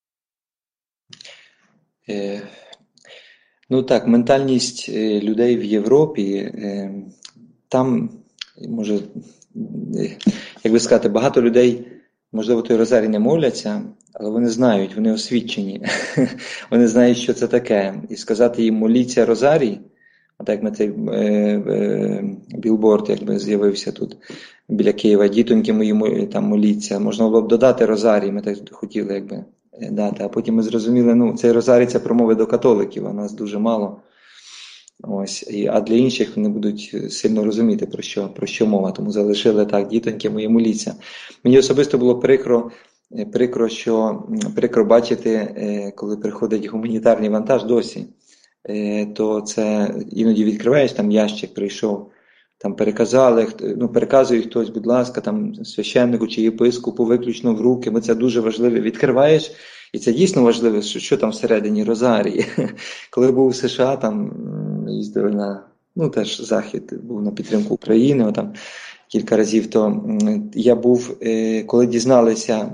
Е, ну так, ментальність людей в Європі, е, там, може, як би сказати, багато людей, можливо, той розарій не моляться, але вони знають, вони освічені, вони знають, що це таке. І сказати їм моліться розарій, от як на цей е, е, білборд якби з'явився тут біля Києва, дітоньки мої там моліться, можна було б додати розарій, ми так хотіли якби дати, а потім ми зрозуміли, ну, цей розарій це промови до католиків, а нас дуже мало. Ось, і, а для інших вони будуть сильно розуміти, про що, про що мова, тому залишили так, дітоньки мої моліться. Мені особисто було прикро, прикро, що, прикро бачити, коли приходить гуманітарний вантаж досі, то це іноді відкриваєш, там ящик прийшов, там переказали, ну переказує хтось, будь ласка, там священнику чи єпископу виключно в руки, бо це дуже важливо. Відкриваєш, і це дійсно важливо, що, що там всередині розарії. Коли був в США, там їздили на, ну теж захід, був на підтримку України, там кілька разів, то я був, коли дізналися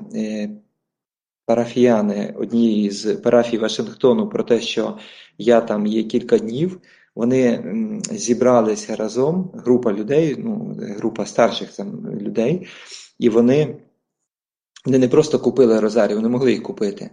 парафіяни однієї з парафій Вашингтону про те, що я там є кілька днів, вони зібралися разом, група людей, ну, група старших там людей, і вони, вони не просто купили розарій, вони могли їх купити.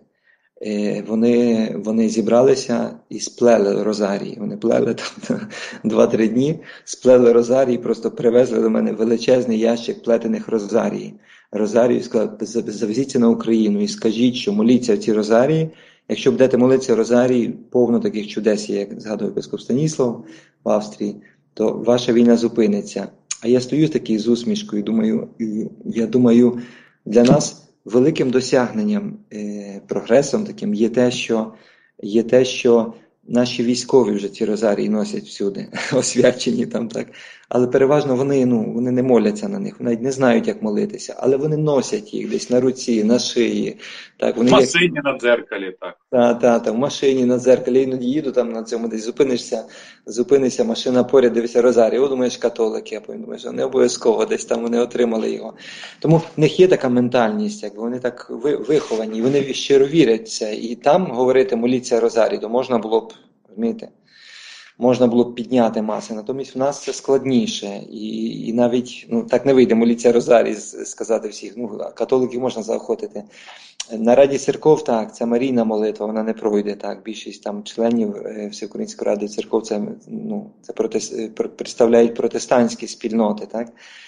Вони, вони зібралися і сплели розарії. Вони плели там два-три дні, сплели розарії, просто привезли до мене величезний ящик плетених розарій. Розарію сказали, завезіться на Україну і скажіть, що моліться в ці розарії. Якщо будете молитися розарії, повно таких чудес, як згадував епископ Станіслав в Австрії, то ваша війна зупиниться. А я стою такий з усмішкою, думаю, я думаю, для нас великим досягненням, е, прогресом таким є те, що, є те, що наші військові вже ці розарії носять всюди, освячені там так. Але переважно вони, ну, вони не моляться на них, вони навіть не знають, як молитися, але вони носять їх десь на руці, на шиї. Так, вони в машині як... на дзеркалі, так. Так, так, та, в машині на дзеркалі, я іноді їду там на цьому, десь зупинишся, зупинишся, машина поряд, дивишся розарій, о, думаєш, католики, а потім думаєш, не обов'язково, десь там вони отримали його. Тому в них є така ментальність, якби вони так виховані, вони щиро вірять в це, і там говорити моліться розарій, то можна було б, розумієте, можна було б підняти маси, натомість в нас це складніше, і, і навіть, ну, так не вийде моліться розарій сказати всіх, ну, католиків можна заохотити. На Раді церков, так, це Марійна молитва, вона не пройде, так, більшість там членів Всеукраїнської Ради церков, це, ну, це протест, представляють протестантські спільноти, так.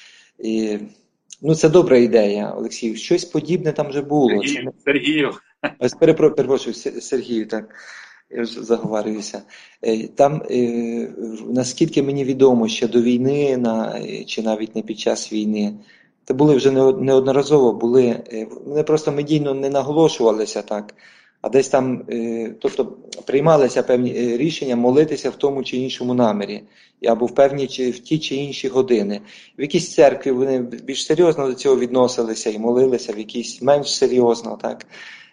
І, ну, це добра ідея, Олексій, щось подібне там вже було. Сергію, це... Сергію. Ось перепрошую, Сергію, так. Я вже заговарююся. Там, наскільки мені відомо, ще до війни, на, чи навіть не під час війни, це були вже неодноразово, були, вони просто медійно не наголошувалися так, а десь там, тобто приймалися певні рішення молитися в тому чи іншому намірі, або в певні, в ті чи інші години. В якійсь церкві вони більш серйозно до цього відносилися і молилися, в якійсь менш серйозно, так.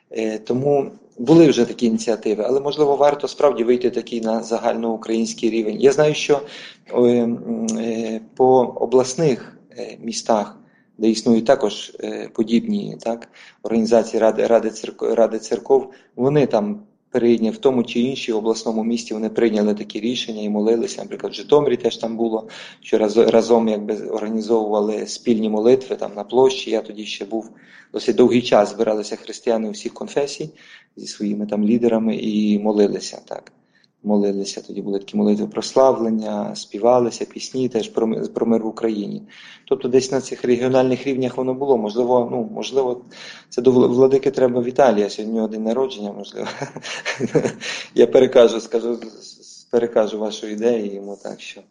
Тому були вже такі ініціативи, але, можливо, варто справді вийти такий на загальноукраїнський рівень. Я знаю, що по обласних містах, де існують також подібні, так, організації Ради, Ради, церков, Ради церков, вони там прийняли, в тому чи іншому обласному місті вони прийняли такі рішення і молилися. Наприклад, в Житомирі теж там було, що раз, разом якби організовували спільні молитви там на площі. Я тоді ще був досить довгий час, збиралися християни усіх конфесій зі своїми там лідерами і молилися, так. Молилися, тоді були такі молитви прославлення, співалися пісні теж про, про мир в Україні. Тобто десь на цих регіональних рівнях воно було. Можливо, ну, можливо, це до владики треба Віталія, сьогодні у нього день народження, можливо. Я перекажу, скажу, перекажу вашу ідею йому, так що.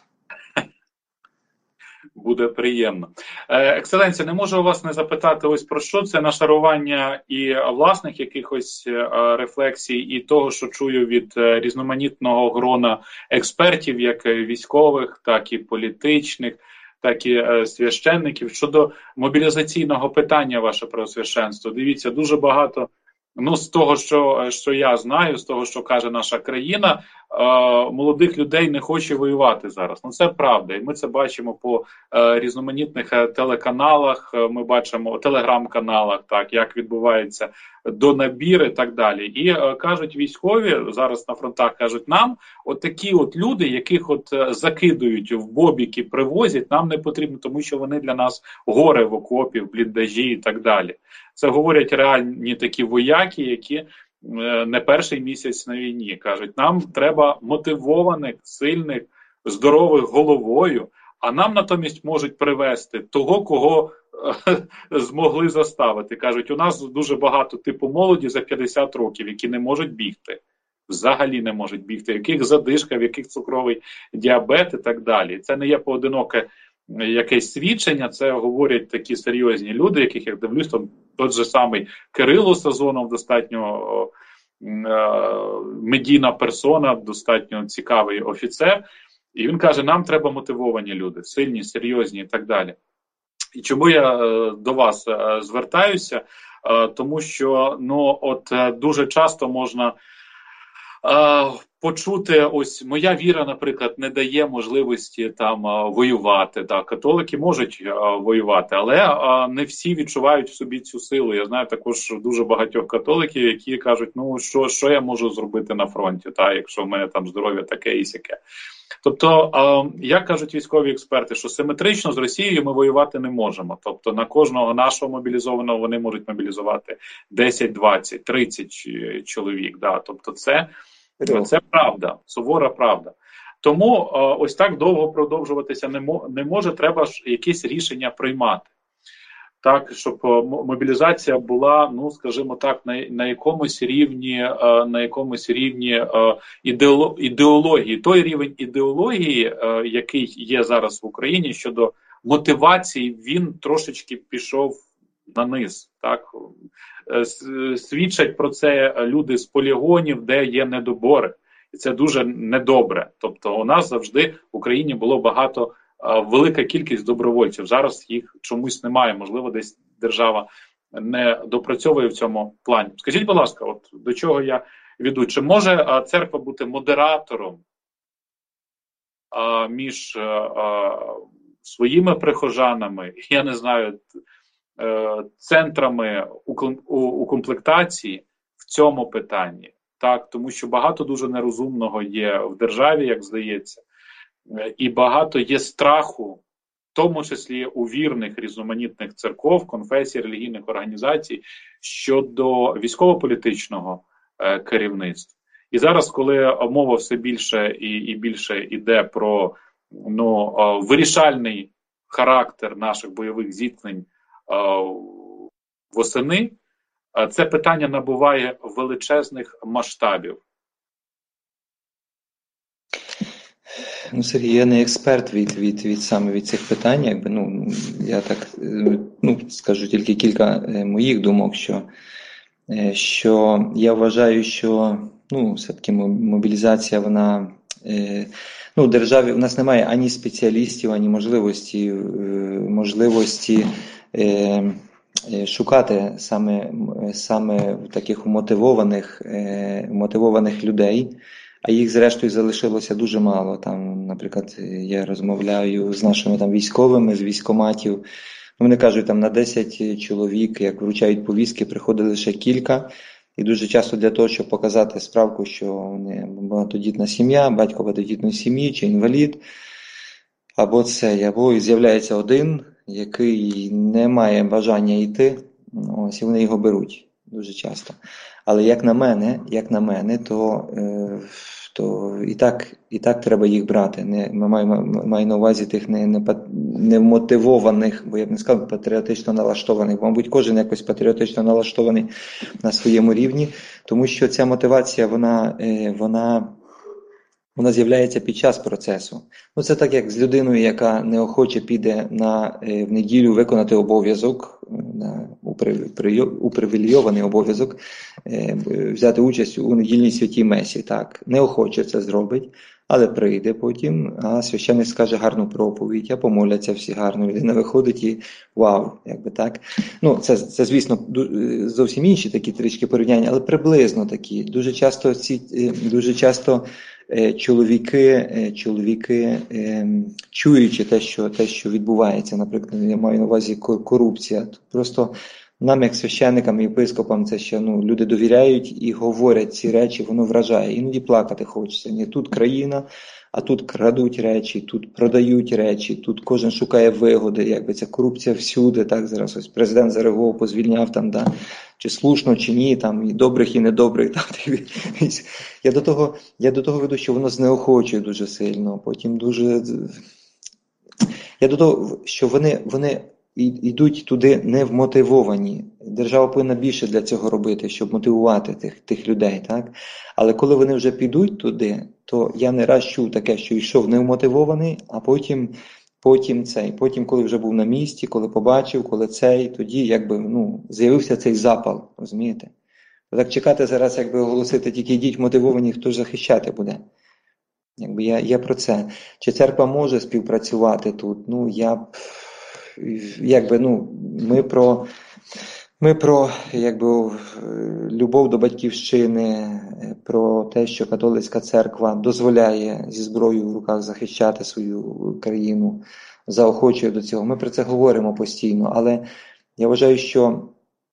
Буде приємно. Екселенція, не можу вас не запитати ось про що це нашарування і власних якихось рефлексій, і того, що чую від різноманітного грона експертів, як військових, так і політичних, так і священників. Щодо мобілізаційного питання, ваше преосвященство, дивіться, дуже багато, ну, з того, що, що я знаю, з того, що каже наша країна, е, молодих людей не хоче воювати зараз. Ну, це правда. І ми це бачимо по е, різноманітних телеканалах, ми бачимо телеграм-каналах, так, як відбувається донабір і так далі. І е, кажуть військові, зараз на фронтах кажуть нам, от такі от люди, яких от закидують в бобіки, привозять, нам не потрібно, тому що вони для нас горе в окопі, в бліндажі і так далі. Це говорять реальні такі вояки, які не перший місяць на війні. Кажуть, нам треба мотивованих, сильних, здорових головою, а нам натомість можуть привезти того, кого змогли заставити. Кажуть, у нас дуже багато типу молоді за п'ятдесят років, які не можуть бігти. Взагалі не можуть бігти. В яких задишка, в яких цукровий діабет і так далі. Це не є поодиноке якесь свідчення, це говорять такі серйозні люди, яких я дивлюсь, там тот же самий Кирило Сазонов, достатньо е, медійна персона, достатньо цікавий офіцер, і він каже, нам треба мотивовані люди, сильні, серйозні і так далі. І чому я е, до вас е, звертаюся? Е, тому що, ну, от е, дуже часто можна почути, ось моя віра, наприклад, не дає можливості там воювати. Да. Католики можуть воювати, але не всі відчувають в собі цю силу. Я знаю також дуже багатьох католиків, які кажуть, ну що, що я можу зробити на фронті, та, якщо в мене там здоров'я таке і сяке. Тобто, як кажуть військові експерти, що симетрично з Росією ми воювати не можемо. Тобто на кожного нашого мобілізованого вони можуть мобілізувати десять, двадцять, тридцять чоловік. Да. Тобто це, це правда, сувора правда. Тому ось так довго продовжуватися не, мо, не може, треба ж якісь рішення приймати. Так, щоб мобілізація була, ну, скажімо так, на, на якомусь рівні, на якомусь рівні ідеоло, ідеології. Той рівень ідеології, який є зараз в Україні щодо мотивації, він трошечки пішов на низ. Так? Свідчать про це люди з полігонів, де є недобори. І це дуже недобре. Тобто у нас завжди в Україні було багато велика кількість добровольців. Зараз їх чомусь немає. Можливо, десь держава не допрацьовує в цьому плані. Скажіть, будь ласка, от до чого я веду? Чи може церква бути модератором а, між а, своїми прихожанами, я не знаю, центрами укомплектації в цьому питанні? Так, тому що багато дуже нерозумного є в державі, як здається. І багато є страху, в тому числі у вірних різноманітних церков, конфесій, релігійних організацій щодо військово-політичного е, керівництва. І зараз, коли мова все більше і, і більше йде про ну, е, вирішальний характер наших бойових зіткнень е, восени, е, це питання набуває величезних масштабів. Ну, Сергій, я не експерт від, від, від саме від цих питань, якби, ну, я так, ну, скажу тільки кілька моїх думок, що, що я вважаю, що, ну, все-таки мобілізація, вона, ну, в державі в нас немає ані спеціалістів, ані можливості, можливості шукати саме, саме таких мотивованих, мотивованих людей. А їх, зрештою, залишилося дуже мало. Там, наприклад, я розмовляю з нашими там військовими, з військкоматів. Вони кажуть, там на десять чоловік, як вручають повістки, приходить лише кілька. І дуже часто для того, щоб показати справку, що вони багатодітна сім'я, батько багатодітної сім'ї чи інвалід, або це, або з'являється один, який не має бажання йти, ось, і вони його беруть дуже часто. Але як на мене, як на мене, то, е, то і так, і так треба їх брати. Не, ми маємо, маю на увазі тих не, не, не мотивованих, бо я б не сказав патріотично налаштованих. Мабуть, кожен якось патріотично налаштований на своєму рівні, тому що ця мотивація, вона, е, вона, вона з'являється під час процесу. Ну, це так, як з людиною, яка неохоче піде на, е, в неділю виконати обов'язок, на упривілейований обов'язок, е, взяти участь у недільній святій месі. Так, неохоче це зробить, але прийде потім, а священник скаже гарну проповідь, а помоляться всі гарно, людина виходить і вау, якби так. Ну, це, це звісно, зовсім інші такі трішки порівняння, але приблизно такі. Дуже часто ці, дуже часто чоловіки, чоловіки чуючи те, що, те, що відбувається, наприклад, я маю на увазі корупція, просто нам, як священникам і єпископам, це ще, ну, люди довіряють і говорять ці речі, воно вражає. Іноді плакати хочеться. Не тут країна, а тут крадуть речі, тут продають речі, тут кожен шукає вигоди, якби ця корупція всюди, так, зараз ось президент зареагував, позвільняв там, да, чи слушно, чи ні, там, і добрих, і недобрих, так, я до того, я до того веду, що воно знеохочує дуже сильно, потім дуже, я до того, що вони, вони йдуть туди невмотивовані. Держава повинна більше для цього робити, щоб мотивувати тих, тих людей, так? Але коли вони вже підуть туди, то я не раз чув таке, що йшов невмотивований, а потім, потім цей, потім, коли вже був на місці, коли побачив, коли цей, тоді якби, ну, з'явився цей запал, розумієте? Так чекати зараз, якби оголосити, тільки йдіть мотивовані, хто ж захищати буде. Якби я, я про це. Чи церква може співпрацювати тут? Ну, я б, якби, ну, ми про, Ми про якби, любов до батьківщини, про те, що католицька церква дозволяє зі зброєю в руках захищати свою країну, заохочує до цього. Ми про це говоримо постійно, але я вважаю, що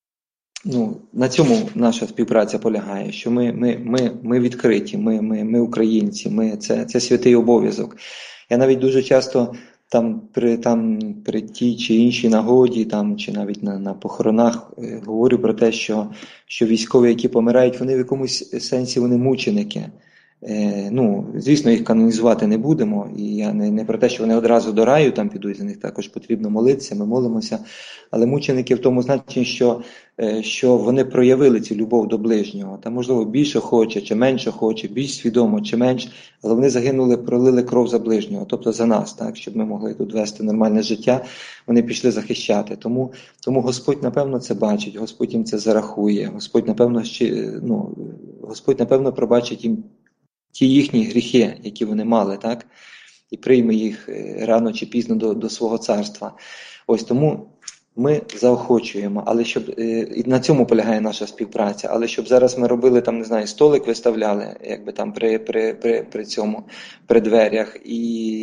ну, на цьому наша співпраця полягає, що ми, ми, ми, ми відкриті, ми, ми, ми українці, ми, це, це святий обов'язок. Я навіть дуже часто там при, там, при тій чи іншій нагоді, там, чи навіть на, на похоронах е, говорю про те, що, що військові, які помирають, вони в якомусь сенсі вони мученики. Е, ну, звісно, їх канонізувати не будемо, і я не, не про те, що вони одразу до раю там підуть, за них також потрібно молитися, ми молимося, але мученики в тому значенні, що, е, що вони проявили цю любов до ближнього, там, можливо, більше хоче, чи менше хоче, більш свідомо, чи менш, але вони загинули, пролили кров за ближнього, тобто за нас, так, щоб ми могли тут вести нормальне життя, вони пішли захищати, тому, тому Господь, напевно, це бачить, Господь їм це зарахує, Господь, напевно, ще, ну, Господь, напевно, пробачить їм ті їхні гріхи, які вони мали, так? І прийме їх рано чи пізно до, до свого царства. Ось тому ми заохочуємо, але щоб і на цьому полягає наша співпраця. Але щоб зараз ми робили там, не знаю, столик виставляли, якби там при, при, при, при цьому, при дверях, і,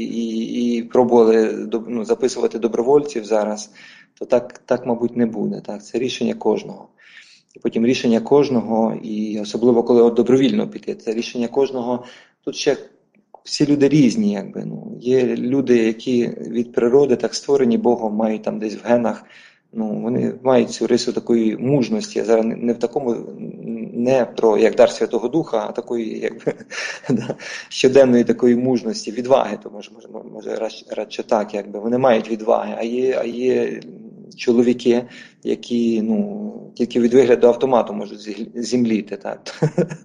і, і пробували ну, записувати добровольців зараз, то так, так, мабуть, не буде. Так? Це рішення кожного. І потім рішення кожного, і особливо коли от добровільно піти, це рішення кожного. Тут ще всі люди різні, якби, ну, є люди, які від природи так створені Богом, мають там десь в генах, ну, вони мають цю рису такої мужності. Я зараз не в такому, не про як дар Святого Духа, а такої, якби, да, щоденної такої мужності, відваги, то може, може, може радше, радше так, якби, вони мають відваги, а є, а є чоловіки, які, ну, тільки від вигляду автомату можуть зімліти, так.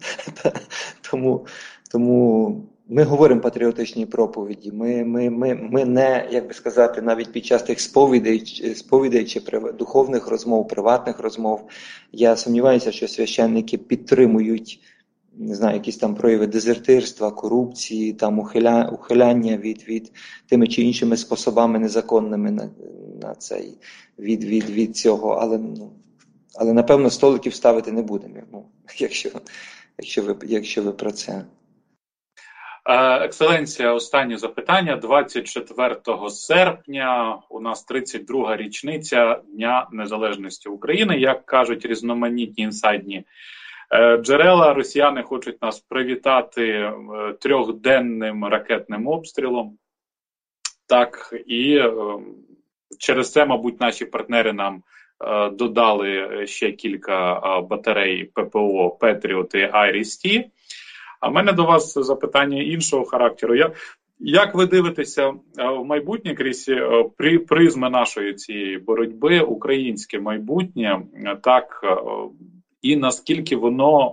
тому, тому ми говоримо патріотичні проповіді, ми, ми, ми, ми не, як би сказати, навіть під час тих сповідей, сповідей чи духовних розмов, приватних розмов, я сумніваюся, що священники підтримують, не знаю, якісь там прояви дезертирства, корупції, там ухиля, ухиляння від, від тими чи іншими способами незаконними на, на цей, від, від, від цього, але, ну, але напевно столиків ставити не будемо, ну, якщо, якщо, ви, якщо ви про це. Екселенція, останнє запитання. двадцять четвертого серпня у нас тридцять друга річниця Дня Незалежності України. Як кажуть різноманітні інсайдні джерела, росіяни хочуть нас привітати трьохденним ракетним обстрілом. Так, і через це, мабуть, наші партнери нам додали ще кілька батарей ППО «Петріот» і «Айріс-Ті». А в мене до вас запитання іншого характеру. Я, як ви дивитеся в майбутнє крізь при призми нашої цієї боротьби, українське майбутнє, так, і наскільки воно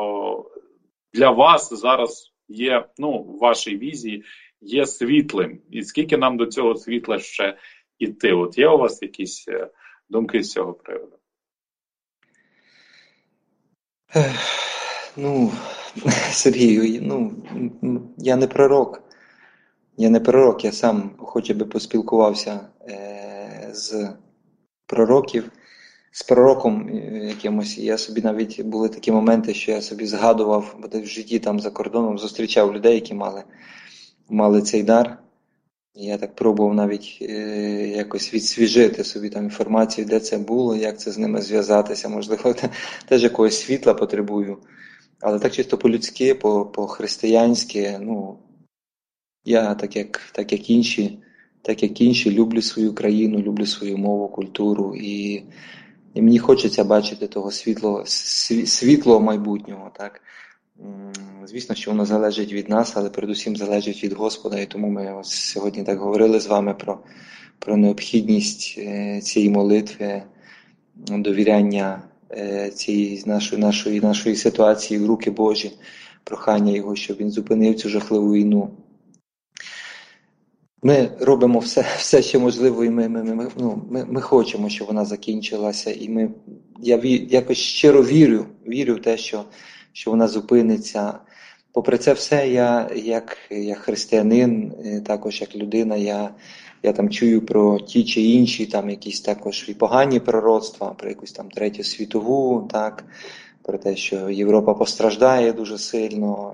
для вас зараз є, ну, в вашій візії, є світлим? І скільки нам до цього світла ще йти? От є у вас якісь думки з цього приводу? Ну, Сергію, ну, я не пророк. Я не пророк, я сам охоче би поспілкувався е, з пророків, з пророком якимось. Я собі навіть були такі моменти, що я собі згадував, бо в житті там за кордоном зустрічав людей, які мали, мали цей дар. І я так пробував навіть е, якось відсвіжити собі там інформацію, де це було, як це з ними зв'язатися, можливо, теж якогось світла потребую. Але так чисто по-людськи, по-християнськи, ну, я так як, так як інші, так як інші, люблю свою країну, люблю свою мову, культуру, і, і мені хочеться бачити того світлого, світлого майбутнього, так. Звісно, що воно залежить від нас, але передусім залежить від Господа, і тому ми ось сьогодні так говорили з вами про, про необхідність цієї молитви, довіряння цієї нашої, нашої, нашої ситуації в руки Божі, прохання Його, щоб Він зупинив цю жахливу війну. Ми робимо все, все що можливо, і ми, ми, ми, ну, ми, ми хочемо, щоб вона закінчилася, і ми, я ві, якось щиро вірю, вірю в те, що, що вона зупиниться. попри це все, я як, як християнин, також як людина, я, я там чую про ті чи інші там якісь також і погані пророцтва, про якусь там третю світову, так, про те, що Європа постраждає дуже сильно.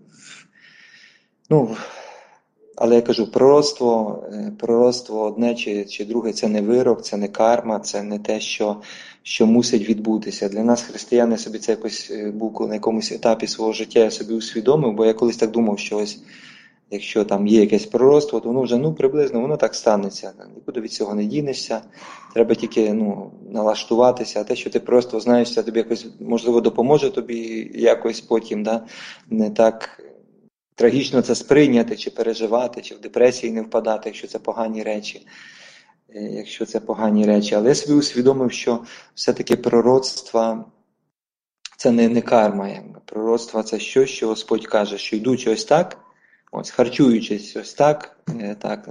Ну, але я кажу, пророцтво, пророцтво одне чи, чи друге – це не вирок, це не карма, це не те, що, що мусить відбутися. Для нас, християн, я собі це якось був на якомусь етапі свого життя, я собі усвідомив, бо я колись так думав, що ось, якщо там є якесь пророцтво, то воно вже, ну, приблизно, воно так станеться. Нікуди від цього не дінешся, треба тільки, ну, налаштуватися, а те, що ти просто знаєш, це тобі якось, можливо, допоможе тобі якось потім, да, не так трагічно це сприйняти, чи переживати, чи в депресії не впадати, якщо це погані речі. Якщо це погані речі. Але я собі усвідомив, що все-таки пророцтва – це не, не карма. Пророцтва – це щось, що Господь каже, що йдучи ось так, ось харчуючись ось так, так,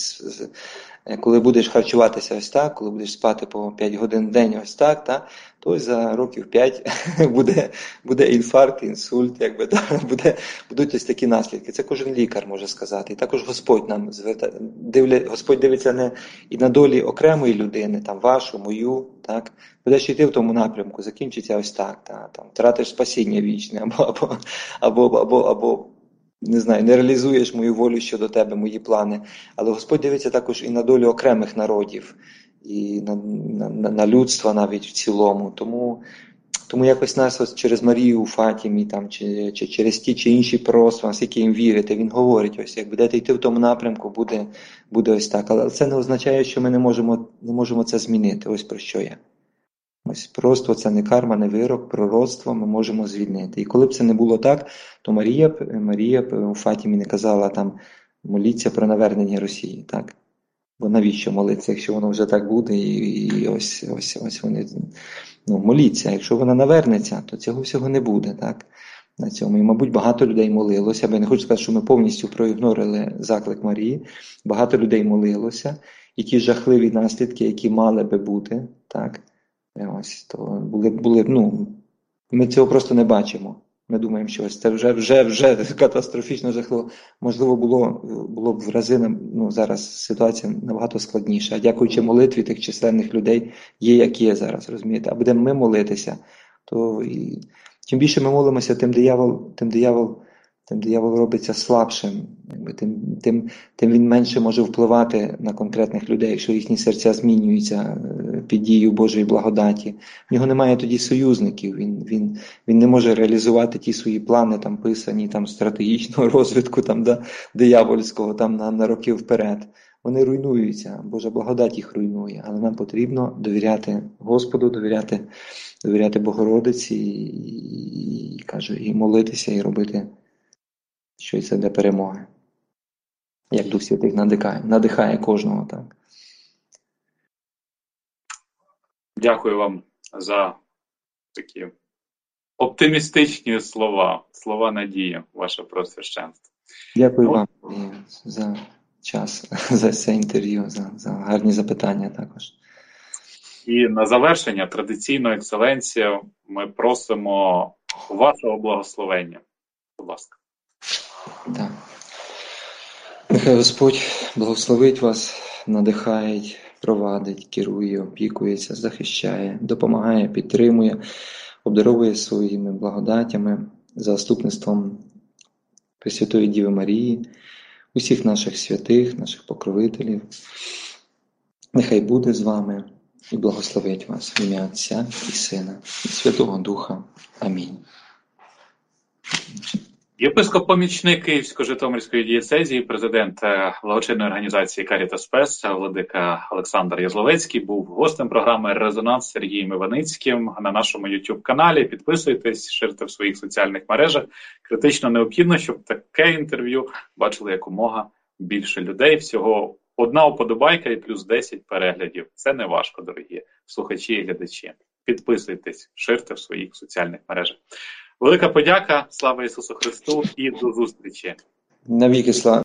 коли будеш харчуватися ось так, коли будеш спати по п'ять годин в день ось так, та, то ось за років п'ять буде, буде інфаркт, інсульт, якби, та, буде, будуть ось такі наслідки. Це кожен лікар може сказати. І також Господь нам звертає, дивля, Господь дивиться не і на долі окремої людини, там, вашу, мою, так, будеш йти в тому напрямку, закінчиться ось так, та, там, втратиш спасіння вічне, або, або, або, або, або не знаю, не реалізуєш мою волю щодо тебе, мої плани. Але Господь дивиться також і на долю окремих народів, і на, на, на людство навіть в цілому. Тому, тому якось нас ось через Марію у Фатімі, там, чи, чи через ті чи інші пророцтва, наскільки їм вірити, він говорить, ось, як будете йти в тому напрямку, буде, буде ось так. Але це не означає, що ми не можемо, не можемо це змінити. Ось про що я. Ось просто це не карма, не вирок, пророцтво ми можемо звільнити. І коли б це не було так, то Марія б, Марія б у Фатімі не казала там моліться про навернення Росії, так? Бо навіщо молитися, якщо воно вже так буде, і, і ось, ось, ось вони, ну, моліться. Якщо вона навернеться, то цього всього не буде, так? На цьому. І, мабуть, багато людей молилося, бо я не хочу сказати, що ми повністю проігнорили заклик Марії. Багато людей молилося, і ті жахливі наслідки, які мали би бути, так? Ось, то були, були, ну, ми цього просто не бачимо. Ми думаємо, що ось це вже, вже, вже катастрофічно жахливо. Можливо, було, було б в рази, ну, зараз ситуація набагато складніша. А дякуючи молитві тих численних людей, є як є зараз, розумієте? А будемо ми молитися, то і чим більше ми молимося, тим диявол, тим диявол, тим диявол робиться слабшим. Якби, тим, тим, тим він менше може впливати на конкретних людей, якщо їхні серця змінюються під дією Божої благодаті. В нього немає тоді союзників, він, він, він не може реалізувати ті свої плани, там, писані там, стратегічного розвитку, там, да, диявольського там, на, на роки вперед. Вони руйнуються, Божа благодать їх руйнує, але нам потрібно довіряти Господу, довіряти, довіряти Богородиці і, і, і, кажу, і молитися, і робити щось для перемоги. Як Дух Святий надихає, надихає кожного, так. Дякую вам за такі оптимістичні слова, слова надії, ваше Преосвященство. Дякую ну, вам за час, за це інтерв'ю, за, за гарні запитання також. І на завершення, традиційно, екселенція, ми просимо вашого благословення. Будь ласка. Так. Нехай Господь благословить вас, надихає, провадить, керує, опікується, захищає, допомагає, підтримує, обдаровує своїми благодатями, заступництвом Пресвятої Діви Марії, усіх наших святих, наших покровителів. Нехай буде з вами і благословить вас в ім'я Отця і Сина, і Святого Духа. Амінь. Єпископ-помічник Київсько-Житомирської дієцезії, президент благочинної організації Caritas Spes, владика Олександр Язловецький, був гостем програми «Резонанс» з Сергієм Іваницьким на нашому ютуб-каналі. Підписуйтесь, ширте в своїх соціальних мережах. Критично необхідно, щоб таке інтерв'ю бачили якомога більше людей. Всього одна уподобайка і плюс десять переглядів. Це не важко, дорогі слухачі і глядачі. Підписуйтесь, ширте в своїх соціальних мережах. Велика подяка, слава Ісусу Христу і до зустрічі. Навіки слава.